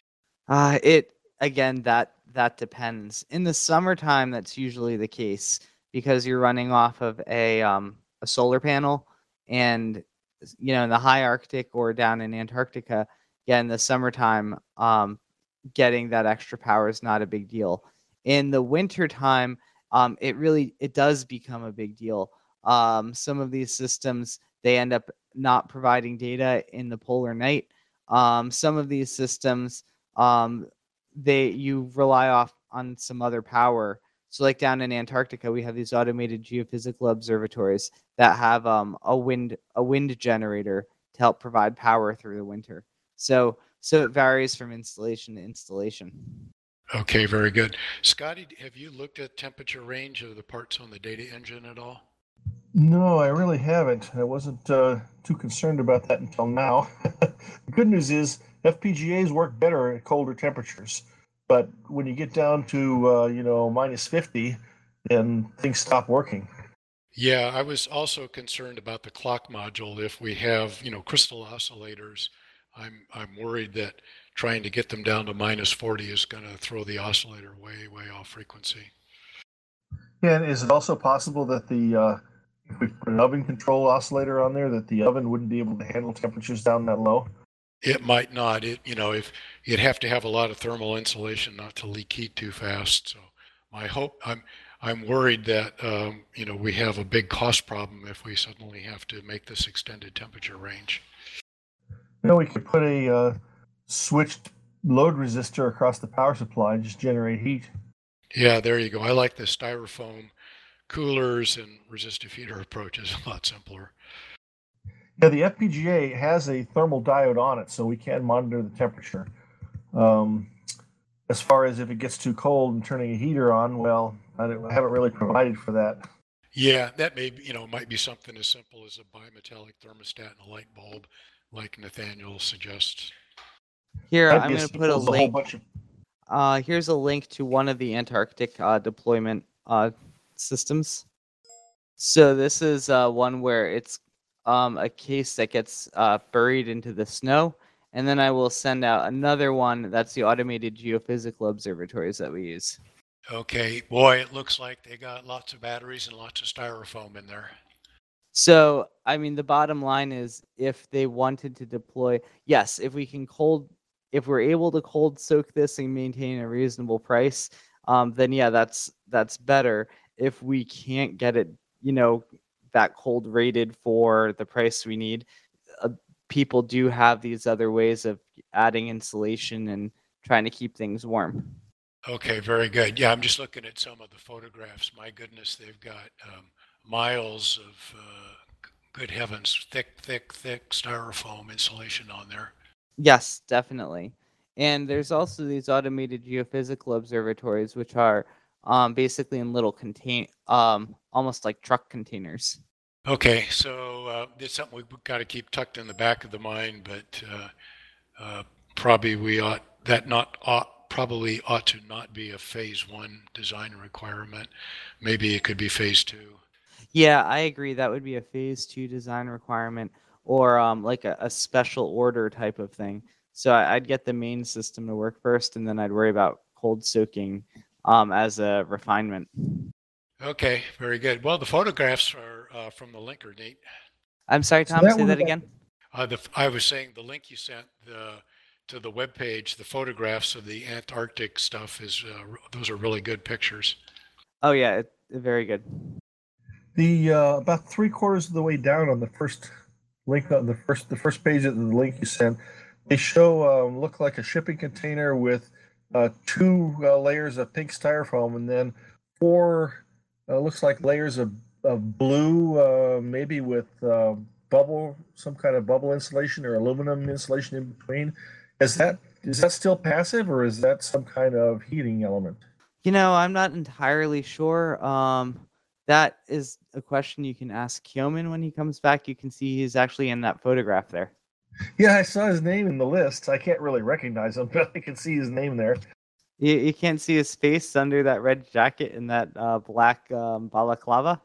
Uh, it again that that depends. In the summertime, that's usually the case because you're running off of a um, a solar panel, and you know in the high Arctic or down in Antarctica, yeah, in the summertime, um, getting that extra power is not a big deal. In the wintertime, um, it really it does become a big deal. Um, some of these systems, they end up not providing data in the polar night. Um, some of these systems, um, they you rely off on some other power. So like down in Antarctica, we have these automated geophysical observatories that have um, a wind a wind generator to help provide power through the winter. So so it varies from installation to installation. Okay, very good. Scotty, have you looked at temperature range of the parts on the data engine at all? No, I really haven't. I wasn't uh, too concerned about that until now. The good news is F P G As work better at colder temperatures, but when you get down to uh, you know minus fifty, then things stop working. Yeah, I was also concerned about the clock module. If we have you know crystal oscillators, I'm I'm worried that trying to get them down to minus forty is going to throw the oscillator way way off frequency. Yeah, and is it also possible that the uh, if we put an oven control oscillator on there, that the oven wouldn't be able to handle temperatures down that low? It might not. It you know if you'd have to have a lot of thermal insulation not to leak heat too fast. So my hope I'm I'm worried that um, you know we have a big cost problem if we suddenly have to make this extended temperature range. You know, we could put a uh, switched load resistor across the power supply and just generate heat. Yeah, there you go. I like the styrofoam coolers and resistive heater approach is a lot simpler. Yeah, the F P G A has a thermal diode on it, so we can monitor the temperature. Um, as far as if it gets too cold and turning a heater on, well, I, I haven't really provided for that. Yeah, that may be, you know, might be something as simple as a bimetallic thermostat and a light bulb, like Nathaniel suggests. Here, That'd I'm be going as to put a simple as whole link. bunch of- Uh, here's a link to one of the Antarctic uh, deployment uh, systems. So this is uh, one where it's um, a case that gets uh, buried into the snow. And then I will send out another one. That's the automated geophysical observatories that we use. Okay, boy, it looks like they got lots of batteries and lots of styrofoam in there. So, I mean, the bottom line is if they wanted to deploy, yes, if we can cold, if we're able to cold soak this and maintain a reasonable price, um, then yeah, that's that's better. If we can't get it, you know, that cold rated for the price we need, uh, people do have these other ways of adding insulation and trying to keep things warm. Okay, very good. Yeah, I'm just looking at some of the photographs. My goodness, they've got um, miles of, uh, good heavens, thick, thick, thick styrofoam insulation on there. Yes, definitely. And there's also these automated geophysical observatories, which are um, basically in little contain, um, almost like truck containers. Okay, so uh, it's something we've got to keep tucked in the back of the mind, but uh, uh, probably we ought that not ought probably ought to not be a phase one design requirement. Maybe it could be phase two. Yeah, I agree. That would be a phase two design requirement, or um, like a, a special order type of thing. So I, I'd get the main system to work first, and then I'd worry about cold soaking um, as a refinement. Okay, very good. Well, the photographs are uh, from the linker, Nate. I'm sorry, So Tom. that say was that about- again. Uh, the, I was saying the link you sent the, to the webpage, the photographs of the Antarctic stuff is uh, those are really good pictures. Oh yeah, it, very good. The uh, about three quarters of the way down on the first link on the first the first page of the link you sent, they show um, look like a shipping container with uh, two uh, layers of pink styrofoam and then four uh, looks like layers of, of blue, uh, maybe with uh, bubble, some kind of bubble insulation or aluminum insulation in between. Is that is that still passive or is that some kind of heating element? You know, I'm not entirely sure. Um, that is a question you can ask Kyoman when he comes back. You can see he's actually in that photograph there. Yeah, I saw his name in the list. I can't really recognize him, but I can see his name there. You, you can't see his face under that red jacket and that uh, black um, balaclava.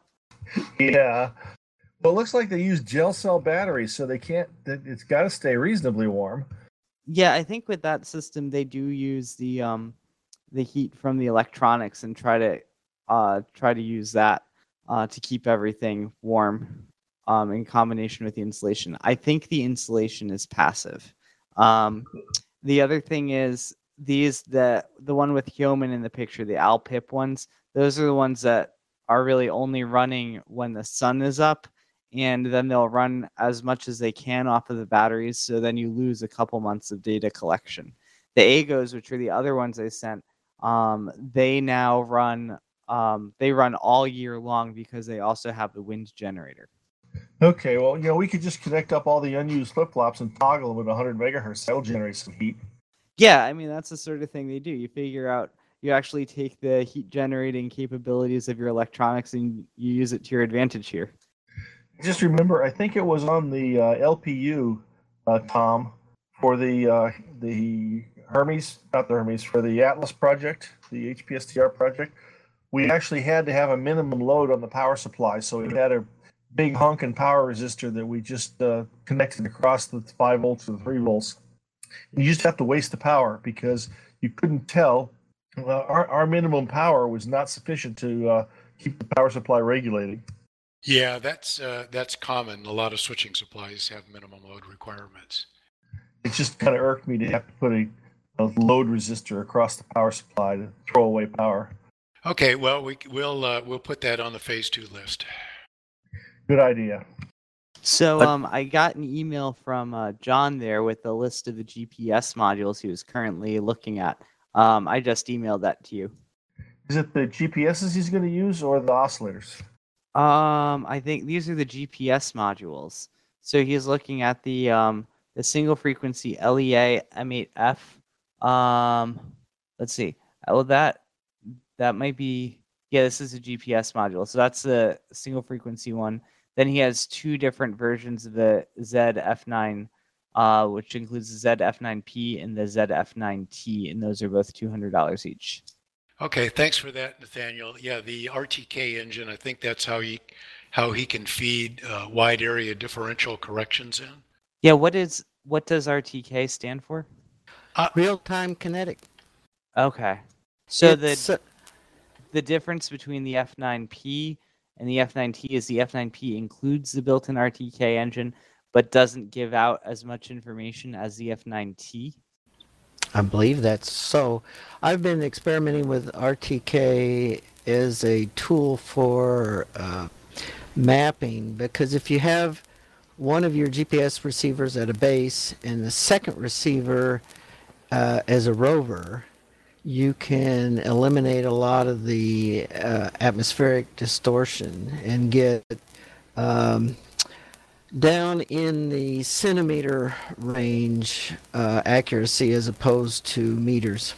Yeah. Well, it looks like they use gel cell batteries, so they can't. It's got to stay reasonably warm. Yeah, I think with that system they do use the um, the heat from the electronics and try to uh, try to use that uh, to keep everything warm um, in combination with the insulation. I think the insulation is passive. Um, the other thing is these the the one with Hyoman in the picture, the Alpip ones. Those are the ones that are really only running when the sun is up, and then they'll run as much as they can off of the batteries. So then you lose a couple months of data collection. The Agos, which are the other ones I sent, um, they now run. Um, they run all year long because they also have the wind generator. Okay, well, you know, we could just connect up all the unused flip flops and toggle them at one hundred megahertz. That'll generate some heat. Yeah, I mean that's the sort of thing they do. You figure out, you actually take the heat generating capabilities of your electronics and you use it to your advantage here. Just remember, I think it was on the uh, L P U, uh, Tom, for the uh, the Hermes, not the Hermes, for the Atlas project, the H P S T R project. We actually had to have a minimum load on the power supply, so we had a big honking power resistor that we just uh, connected across the five volts to the three volts. And you just have to waste the power because you couldn't tell. Uh, our, our minimum power was not sufficient to uh, keep the power supply regulating. Yeah, that's uh, that's common. A lot of switching supplies have minimum load requirements. It just kind of irked me to have to put a, a load resistor across the power supply to throw away power. Okay, well we we'll uh, we'll put that on the phase two list. Good idea. So But- um, I got an email from uh, John there with a list of the G P S modules he was currently looking at. Um, I just emailed that to you. Is it the G P Ss he's going to use or the oscillators? Um, I think these are the G P S modules. So he's looking at the um the single frequency L E A M eight F. Um, let's see. Oh, that that might be yeah. This is a G P S module. So that's the single frequency one. Then he has two different versions of the Z F nine, uh, which includes the Z F nine P and the Z F nine T, and those are both two hundred dollars each. Okay, thanks for that, Nathaniel. Yeah, the R T K engine, I think that's how he how he can feed uh, wide area differential corrections in. Yeah, what is what does R T K stand for? Uh, Real-time kinetic. Okay. So It's, the uh, the difference between the F nine P and the F nine T is the F nine P includes the built-in R T K engine, but doesn't give out as much information as the F nine T. I believe that's so. I've been experimenting with R T K as a tool for uh, mapping, because if you have one of your G P S receivers at a base and the second receiver uh, as a rover, you can eliminate a lot of the uh, atmospheric distortion and get um, down in the centimeter range uh, accuracy as opposed to meters.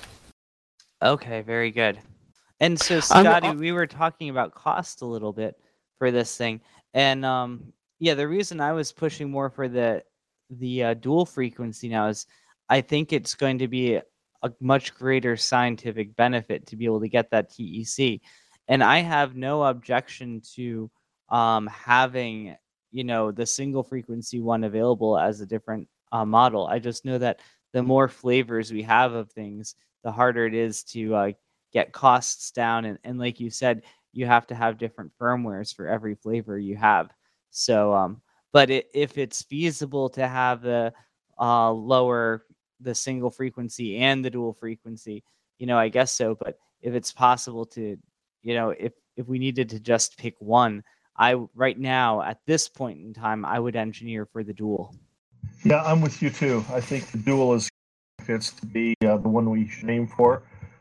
Okay, very good. And so, I'm- Scotty, we were talking about cost a little bit for this thing, and um, yeah, the reason I was pushing more for the the uh, dual frequency now is I think it's going to be a much greater scientific benefit to be able to get that T E C, and I have no objection to um, having you know the single frequency one available as a different uh, model. I just know that the more flavors we have of things, the harder it is to uh, get costs down, and, and like you said, you have to have different firmwares for every flavor you have. So um but it, if it's feasible to have the uh lower the single frequency and the dual frequency, you know I guess so. But if it's possible to, you know if if we needed to just pick one, I right now at this point in time I would engineer for the dual. Yeah, I'm with you too. I think the dual is fits to be uh, the one we should aim for.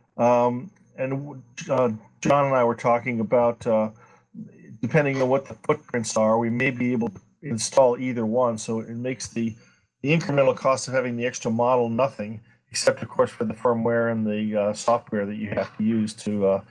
Um, and uh, John and I were talking about, uh, depending on what the footprints are, we may be able to install either one. So it makes the, the incremental cost of having the extra model nothing, except of course for the firmware and the uh, software that you have to use to uh,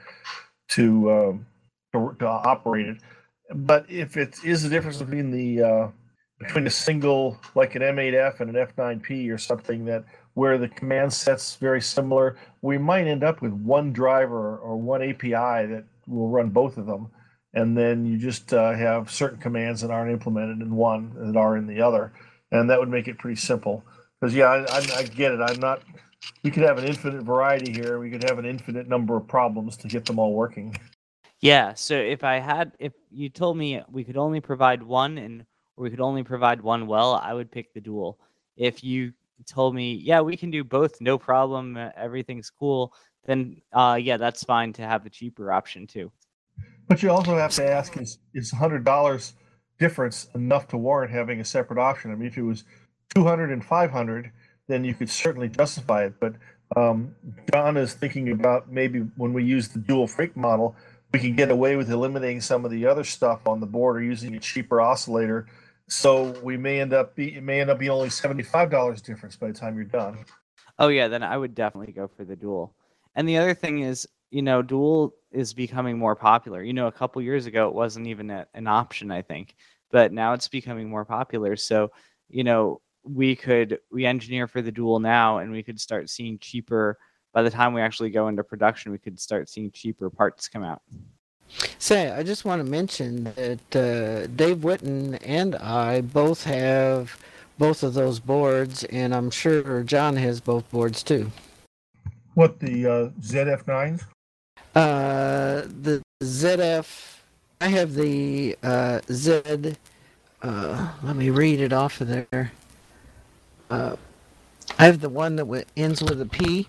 to, uh, to to operate it. But if it is the difference between the uh, between a single, like an M eight F and an F nine P or something, that where the command set's very similar, we might end up with one driver or one A P I that will run both of them. And then you just uh, have certain commands that aren't implemented in one that are in the other. And that would make it pretty simple. Because, yeah, I, I, I get it. I'm not, we could have an infinite variety here. We could have an infinite number of problems to get them all working. Yeah, so if I had, if you told me we could only provide one and or we could only provide one well, I would pick the dual. If you told me, yeah, we can do both, no problem, uh, everything's cool, then uh, yeah, that's fine to have the cheaper option too. But you also have to ask, is is one hundred dollars difference enough to warrant having a separate option? I mean, if it was two hundred and five hundred, then you could certainly justify it. But um, John is thinking about maybe when we use the dual freak model, we can get away with eliminating some of the other stuff on the board or using a cheaper oscillator. So we may end up be it may end up being only seventy-five dollars difference by the time you're done. Oh yeah, then I would definitely go for the dual. And the other thing is, you know, dual is becoming more popular. You know, a couple years ago it wasn't even a, an option, I think, but now it's becoming more popular. So, you know, we could we engineer for the dual now, and we could start seeing cheaper. By the time we actually go into production, we could start seeing cheaper parts come out. Say, I just want to mention that uh, Dave Witten and I both have both of those boards, and I'm sure John has both boards too. What, the uh, Z F nines? Uh, the Z F, I have the uh, Z, uh, let me read it off of there. Uh, I have the one that w- ends with a P,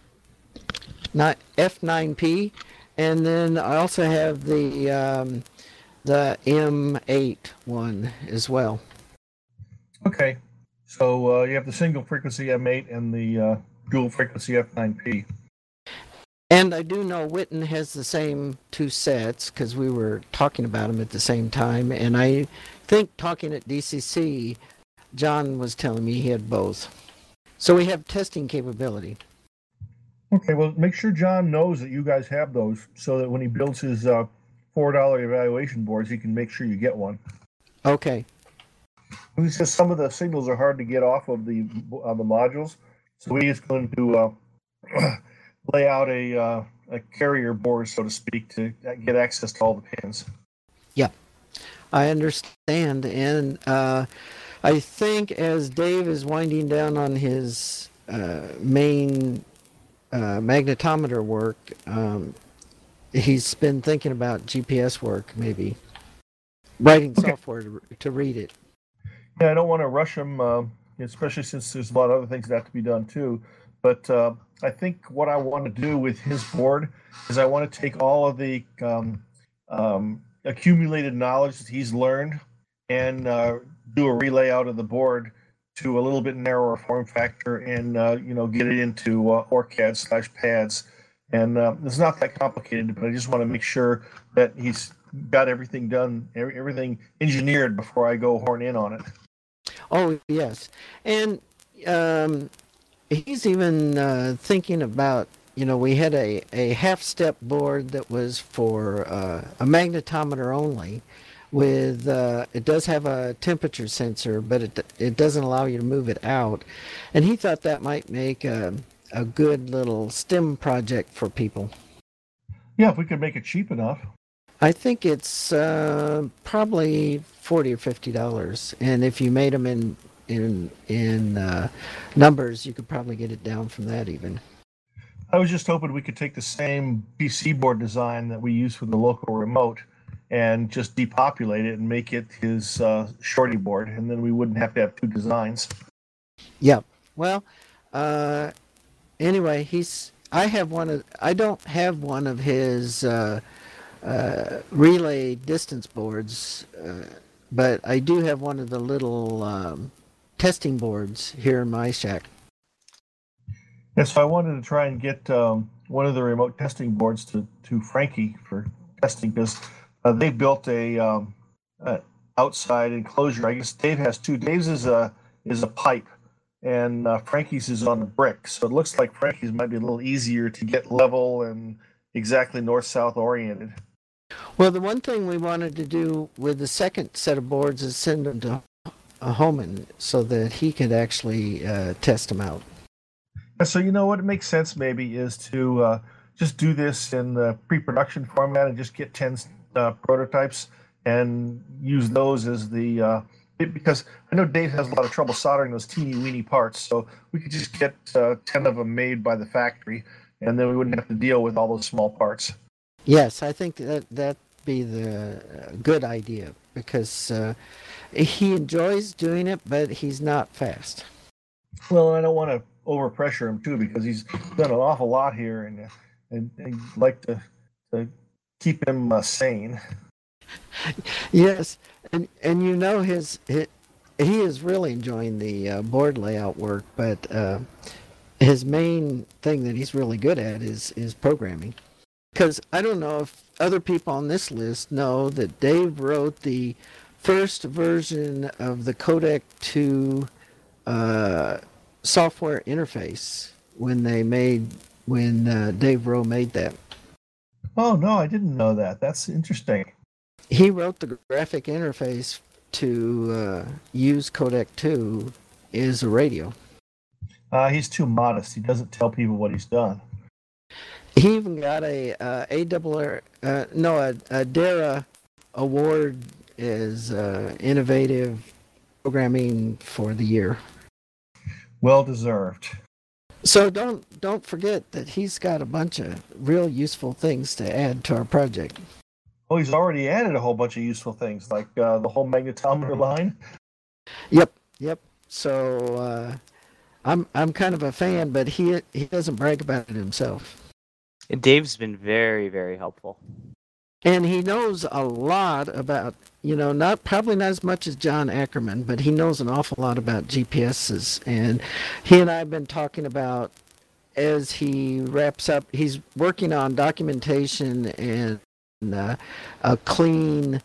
not F nine P. And then I also have the um, the M eight one as well. Okay, so uh, you have the single frequency M eight and the uh, dual frequency F nine P. And I do know Witten has the same two sets because we were talking about them at the same time. And I think talking at D C C, John was telling me he had both. So we have testing capability. Okay, well, make sure John knows that you guys have those so that when he builds his uh, four dollar evaluation boards, he can make sure you get one. Okay. He says some of the signals are hard to get off of the uh, the modules, so we're just going to uh, lay out a uh, a carrier board, so to speak, to get access to all the pins. Yeah, I understand, and uh, I think as Dave is winding down on his uh, main uh, magnetometer work, um, he's been thinking about G P S work, maybe writing Okay. software to, to read it. Yeah, I don't want to rush him, uh, especially since there's a lot of other things that have to be done too. But uh, I think what I want to do with his board is I want to take all of the um, um, accumulated knowledge that he's learned and uh, do a relayout of the board to a little bit narrower form factor and uh, you know get it into uh, OrCAD slash pads. And uh, it's not that complicated, but I just want to make sure that he's got everything done, every- everything engineered before I go horn in on it. Oh, yes. And um, he's even uh, thinking about, you know, we had a, a half-step board that was for uh, a magnetometer only with, uh, it does have a temperature sensor, but it, it doesn't allow you to move it out. And he thought that might make a, a good little STEM project for people. Yeah, if we could make it cheap enough. I think it's uh, probably forty or fifty dollars, and if you made them in in in uh, numbers, you could probably get it down from that even. I was just hoping we could take the same P C board design that we use for the local remote and just depopulate it and make it his uh, shorty board, and then we wouldn't have to have two designs. Yeah. Well, uh, anyway, he's. I have one of. I don't have one of his. Uh, Uh, relay distance boards, uh, but I do have one of the little um, testing boards here in my shack. Yeah, so I wanted to try and get um, one of the remote testing boards to, to Frankie for testing because uh, they built a, um, a outside enclosure. I guess Dave has two. Dave's is a is a pipe, and uh, Frankie's is on a brick. So it looks like Frankie's might be a little easier to get level and exactly north-south oriented. Well, the one thing we wanted to do with the second set of boards is send them to a Homan so that he could actually uh, test them out. So you know what it makes sense maybe is to uh, just do this in the pre-production format and just get ten uh, prototypes and use those as the uh, it, because I know Dave has a lot of trouble soldering those teeny weeny parts, so we could just get uh, ten of them made by the factory, and then we wouldn't have to deal with all those small parts. Yes, I think that that'd be the uh, good idea because uh, he enjoys doing it, but he's not fast. Well, I don't want to overpressure him too because he's done an awful lot here, and and I'd like to to keep him uh, sane. Yes, and and you know his, his he is really enjoying the uh, board layout work, but uh, his main thing that he's really good at is is programming. Because I don't know if other people on this list know that Dave wrote the first version of the Codec two uh, software interface when they made when uh, Dave Rowe made that. Oh no, I didn't know that. That's interesting. He wrote the graphic interface to uh, use Codec two as a radio. Uh, he's too modest. He doesn't tell people what he's done. He even got a uh, A double R, uh, no, a, a DARA award as uh, innovative programming for the year. Well deserved. So don't don't forget that he's got a bunch of real useful things to add to our project. Oh, he's already added a whole bunch of useful things, like uh, the whole magnetometer line. Yep, yep. So uh, I'm I'm kind of a fan, but he he doesn't brag about it himself. Dave's been very, very helpful. And he knows a lot about, you know, not probably not as much as John Ackerman, but he knows an awful lot about G P Ses. And he and I have been talking about as he wraps up, he's working on documentation and uh, a clean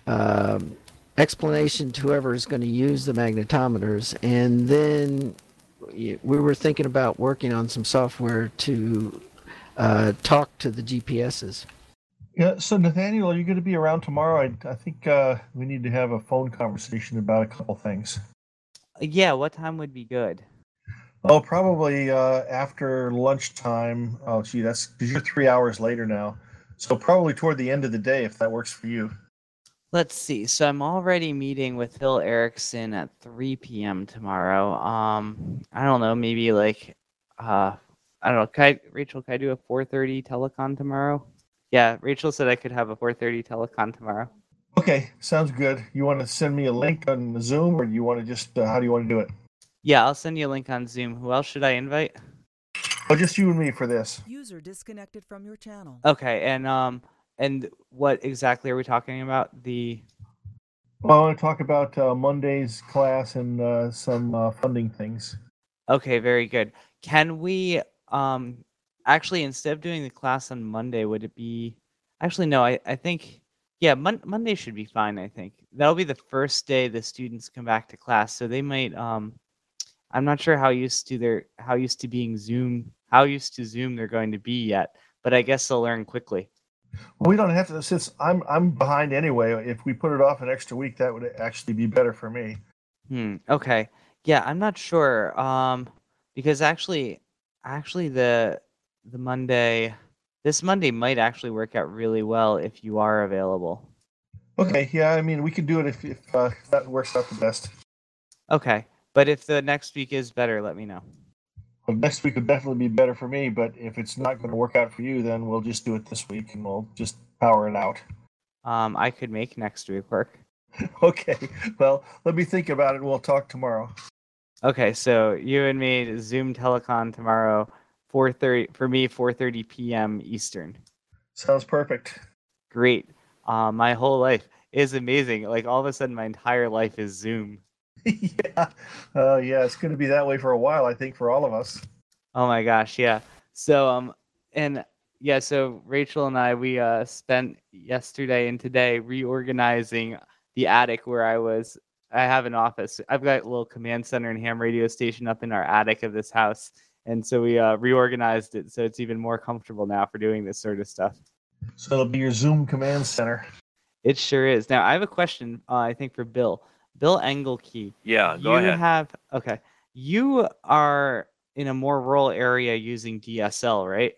um, explanation to whoever is going to use the magnetometers. And then we were thinking about working on some software to uh, talk to the G P S's. Yeah, so Nathaniel, are you going to be around tomorrow? I, I think uh, we need to have a phone conversation about a couple things. Yeah, what time would be good? Oh, probably uh, after lunchtime. Oh, gee, that's because you're three hours later now. So probably toward the end of the day, if that works for you. Let's see. So I'm already meeting with Phil Erickson at three p.m. tomorrow. Um, I don't know, maybe like, uh, I don't know. Can I, Rachel, can I do a four thirty telecon tomorrow? Yeah, Rachel said I could have a four thirty telecon tomorrow. Okay, sounds good. You want to send me a link on Zoom, or do you want to just, uh, how do you want to do it? Yeah, I'll send you a link on Zoom. Who else should I invite? Oh, just you and me for this. User disconnected from your channel. Okay, and um, and what exactly are we talking about? The Well, I want to talk about uh, Monday's class and uh, some uh, funding things. Okay, very good. Can we um actually, instead of doing the class on Monday, would it be actually no, I, I think yeah, Mon- Monday should be fine, I think. That'll be the first day the students come back to class, so they might um I'm not sure how used to their how used to being Zoom how used to Zoom they're going to be yet, but I guess they'll learn quickly. We don't have to, since I'm I'm behind anyway. If we put it off an extra week, that would actually be better for me. Hmm. Okay. Yeah, I'm not sure. Um, because actually, actually the the Monday, this Monday might actually work out really well if you are available. Okay. Yeah. I mean, we could do it if if uh, that works out the best. Okay. But if the next week is better, let me know. Well, next week would definitely be better for me. But if it's not going to work out for you, then we'll just do it this week and we'll just power it out. Um, I could make next week work. Okay. Well, let me think about it and we'll talk tomorrow. Okay, so you and me, Zoom telecon tomorrow, four thirty for me, four thirty p.m. Eastern. Sounds perfect. Great. Uh, my whole life is amazing. Like all of a sudden, my entire life is Zoom. yeah. Uh, yeah, it's going to be that way for a while, I think, for all of us. Oh my gosh, yeah. So um, and yeah, so Rachel and I, we uh spent yesterday and today reorganizing the attic where I was. I have an office. I've got a little command center and ham radio station up in our attic of this house. And so we uh, reorganized it so it's even more comfortable now for doing this sort of stuff. So it'll be your Zoom command center. It sure is. Now, I have a question, uh, I think, for Bill. Bill Engelke. Yeah, go you ahead. have, okay. You are in a more rural area using D S L, right?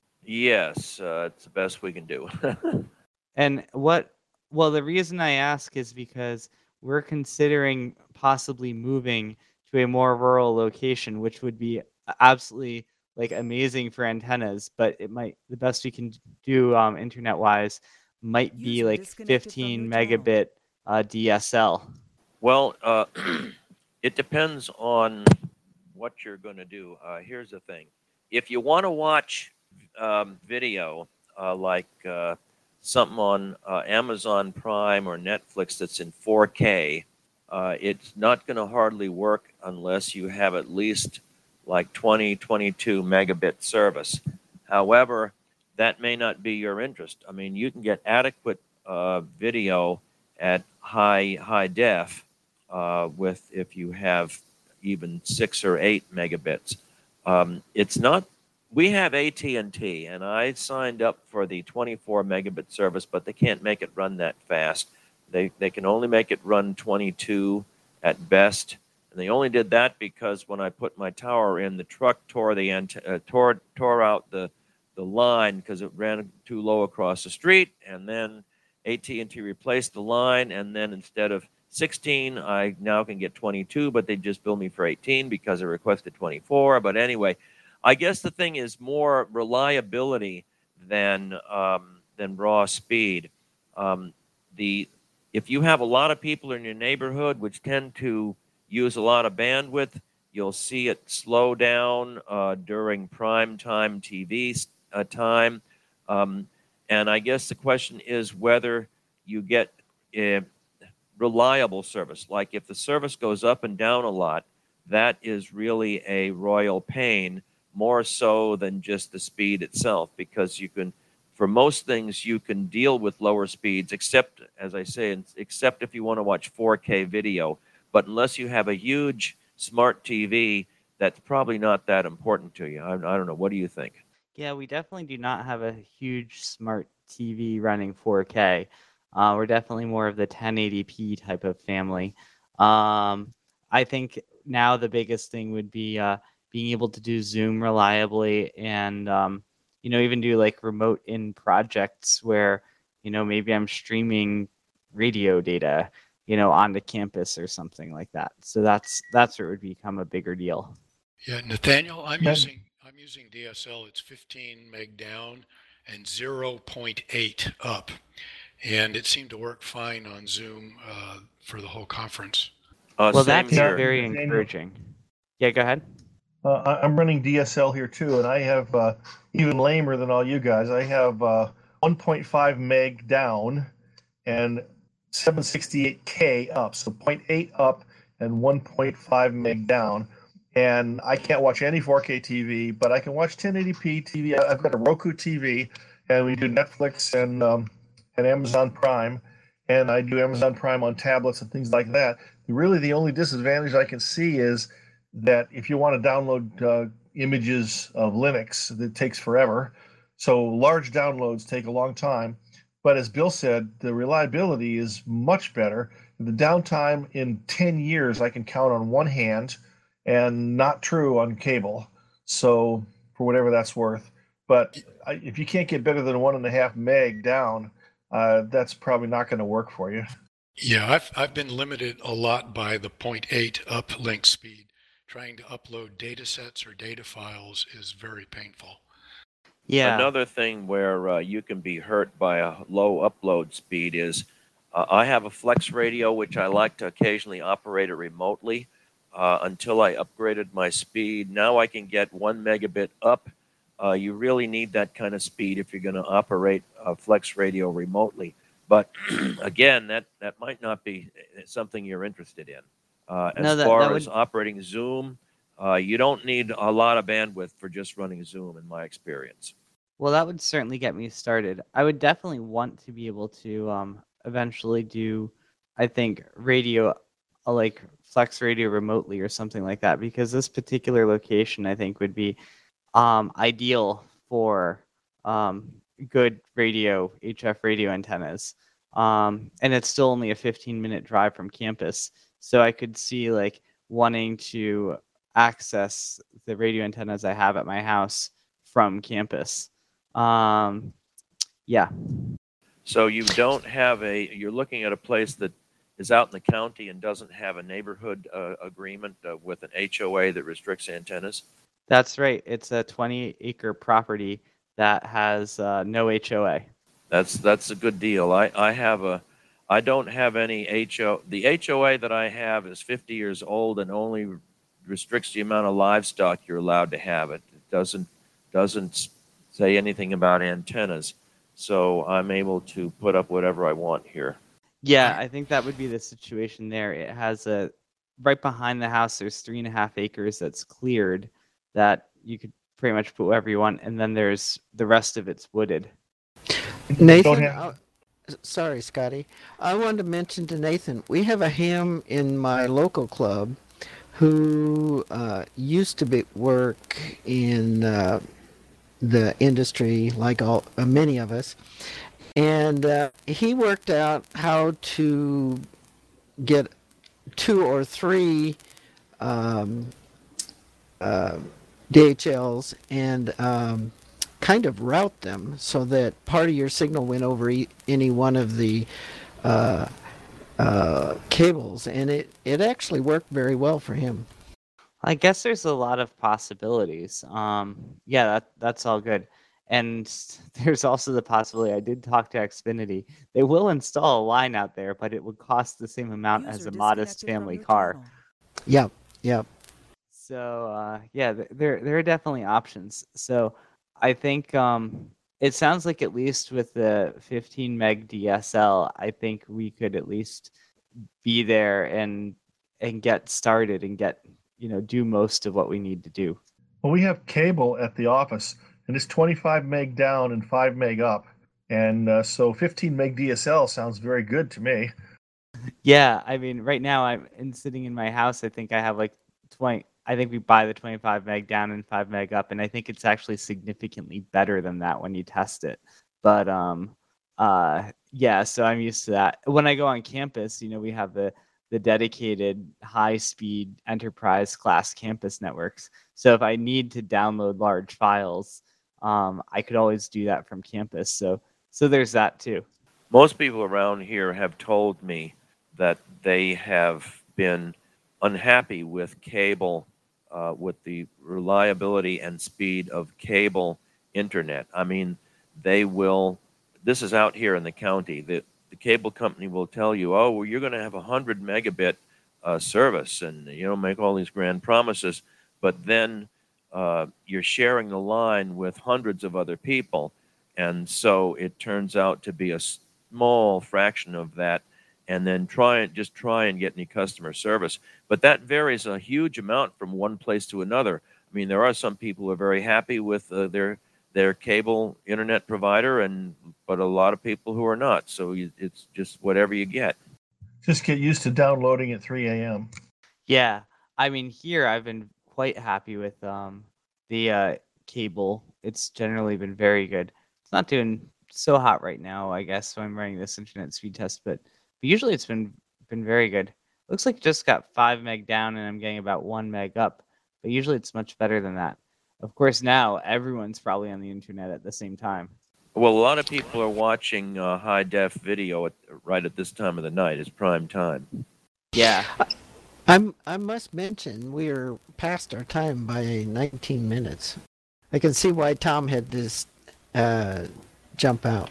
Yes, uh, it's the best we can do. And what, well, the reason I ask is because we're considering possibly moving to a more rural location, which would be absolutely like amazing for antennas, but it might, the best we can do um, internet wise might be User like disconnected from fifteen your channel. megabit uh, D S L. Well, uh, it depends on what you're going to do. Uh, here's the thing. If you want to watch um, video uh, like uh, something on uh, Amazon Prime or Netflix that's in four K, uh, it's not going to hardly work unless you have at least like twenty, twenty-two megabit service. However, that may not be your interest. I mean, you can get adequate uh, video at high high def uh, with if you have even six or eight megabits. Um, it's not. We have A T and T, and I signed up for the twenty-four megabit service, but they can't make it run that fast. They they can only make it run twenty-two at best, and they only did that because when I put my tower in, the truck tore the ant- uh, tore tore out the the line because it ran too low across the street, and then A T and T replaced the line, and then instead of sixteen, I now can get twenty-two, but they just bill me for eighteen because I requested twenty-four. But anyway, I guess the thing is more reliability than um, than raw speed. Um, the if you have a lot of people in your neighborhood which tend to use a lot of bandwidth, you'll see it slow down uh, during prime time T V uh, time. Um, and I guess the question is whether you get uh, reliable service. Like if the service goes up and down a lot, that is really a royal pain. more so than just the speed itself, because you can, for most things, you can deal with lower speeds, except, as I say, except if you want to watch four K video. But unless you have a huge smart T V, that's probably not that important to you. I, I don't know. What do you think? Yeah, we definitely do not have a huge smart T V running four K. Uh, we're definitely more of the ten eighty p type of family. Um, I think now the biggest thing would be uh, being able to do Zoom reliably and, um, you know, even do like remote in projects where, you know, maybe I'm streaming radio data, you know, onto campus or something like that. So that's that's where it would become a bigger deal. Yeah, Nathaniel, I'm Yeah. using I'm using D S L. It's fifteen meg down and zero point eight up, and it seemed to work fine on Zoom uh, for the whole conference. Uh, Well, same that's here. very Nathaniel. encouraging. Yeah, go ahead. Uh, I- I'm running D S L here too, and I have uh, even lamer than all you guys. I have uh, one point five meg down and seven sixty-eight K up, so zero point eight up and one point five meg down. And I can't watch any four K T V, but I can watch ten eighty p T V. I- I've got a Roku T V, and we do Netflix and um, and Amazon Prime, and I do Amazon Prime on tablets and things like that. Really, the only disadvantage I can see is that if you want to download uh, images of Linux, that takes forever. So large downloads take a long time. But as Bill said, the reliability is much better. The downtime in ten years I can count on one hand, and not true on cable. So for whatever that's worth. But I, if you can't get better than one and a half meg down, uh, that's probably not going to work for you. Yeah, I've I've been limited a lot by the zero point eight uplink speed. Trying to upload data sets or data files is very painful. Yeah. Another thing where uh, you can be hurt by a low upload speed is uh, I have a Flex radio, which I like to occasionally operate it remotely uh, until I upgraded my speed. Now I can get one megabit up. Uh, you really need that kind of speed if you're going to operate a Flex radio remotely. But again, that, that might not be something you're interested in. Uh, as No, that- far that would- as operating Zoom, uh, you don't need a lot of bandwidth for just running Zoom, in my experience. Well, that would certainly get me started. I would definitely want to be able to um, eventually do, I think, radio, uh, like Flex radio remotely or something like that, because this particular location, I think, would be um, ideal for um, good radio, H F radio antennas. Um, and it's still only a fifteen minute drive from campus. So I could see like wanting to access the radio antennas I have at my house from campus. Um, yeah. So you don't have a, you're looking at a place that is out in the county and doesn't have a neighborhood uh, agreement uh, with an H O A that restricts antennas? That's right. It's a twenty acre property that has uh, no H O A. That's that's a good deal. I, I have a, I don't have any H O A. The H O A that I have is fifty years old and only restricts the amount of livestock you're allowed to have. It, it doesn't doesn't say anything about antennas. So I'm able to put up whatever I want here. Yeah, I think that would be the situation there. It has a right behind the house. There's three and a half acres that's cleared that you could pretty much put wherever you want, and then there's the rest of it's wooded. Nathan, have- uh, sorry, Scotty. I wanted to mention to Nathan, we have a ham in my local club who uh, used to be work in uh, the industry, like all uh, many of us, and uh, he worked out how to get two or three um, uh, D H Ls and um, kind of route them so that part of your signal went over e- any one of the uh, uh, cables, and it, it actually worked very well for him. I guess there's a lot of possibilities. Um, yeah, that that's all good. And there's also the possibility, I did talk to Xfinity. They will install a line out there, but it would cost the same amount as User a modest disconnected from family your car. channel. Yep, yep. So uh, yeah, th- there there are definitely options. So I think um, it sounds like at least with the fifteen meg D S L, I think we could at least be there and and get started and get you know do most of what we need to do. Well, we have cable at the office, and it's twenty-five meg down and five meg up. And uh, so fifteen meg D S L sounds very good to me. Yeah, I mean, right now I'm in, sitting in my house. I think I have like twenty. I think we buy the twenty-five meg down and five meg up, and I think it's actually significantly better than that when you test it. But um, uh, yeah, so I'm used to that. When I go on campus, you know, we have the the dedicated high-speed enterprise class campus networks. So if I need to download large files, um, I could always do that from campus. So so there's that too. Most people around here have told me that they have been unhappy with cable, uh, with the reliability and speed of cable internet. I mean, they will, this is out here in the county, the, the cable company will tell you, oh, well, you're going to have a one hundred megabit uh, service and, you know, make all these grand promises, but then uh, you're sharing the line with hundreds of other people, and so it turns out to be a small fraction of that, and then try and just try and get any customer service. But that varies a huge amount from one place to another. I mean, there are some people who are very happy with uh, their their cable internet provider, and but a lot of people who are not. So you, it's just whatever you get. Just get used to downloading at three a.m. Yeah, I mean, here I've been quite happy with um, the uh, cable. It's generally been very good. It's not doing so hot right now, I guess, so I'm running this internet speed test, but, but usually it's been been very good. Looks like it just got five meg down and I'm getting about one meg up, but usually it's much better than that. Of course, now everyone's probably on the internet at the same time. Well, a lot of people are watching uh, high def video at, right at this time of the night. It's prime time. Yeah. I'm, I must mention we are past our time by nineteen minutes. I can see why Tom had this uh, jump out.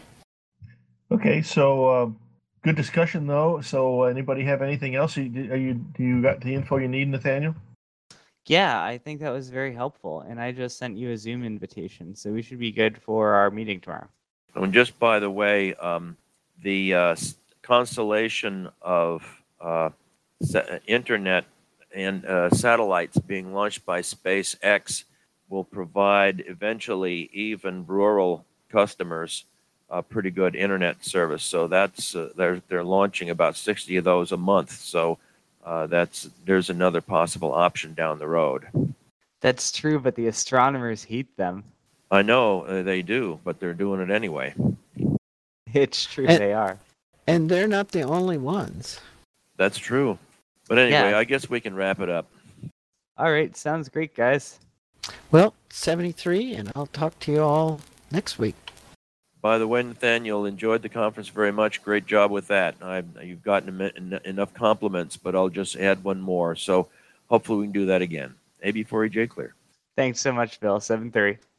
Okay, so uh, good discussion though. So anybody have anything else? Are you, are you do you got the info you need, Nathaniel? Yeah, I think that was very helpful, and I just sent you a Zoom invitation, so we should be good for our meeting tomorrow. And just by the way, um, the uh, constellation of uh, sa- internet and uh, satellites being launched by SpaceX will provide eventually even rural customers a pretty good internet service. So that's uh, they're they're launching about sixty of those a month. So uh, that's there's another possible option down the road. That's true, but the astronomers hate them. I know uh, they do, but they're doing it anyway. It's true, And- they are. And they're not the only ones. That's true. But anyway, Yeah. I guess we can wrap it up. All right, sounds great, guys. Well, seventy-three, and I'll talk to you all next week. By the way, Nathaniel, enjoyed the conference very much. Great job with that. I, you've gotten em- en- enough compliments, but I'll just add one more. So hopefully we can do that again. A B four E J clear. Thanks so much, Bill. seven three.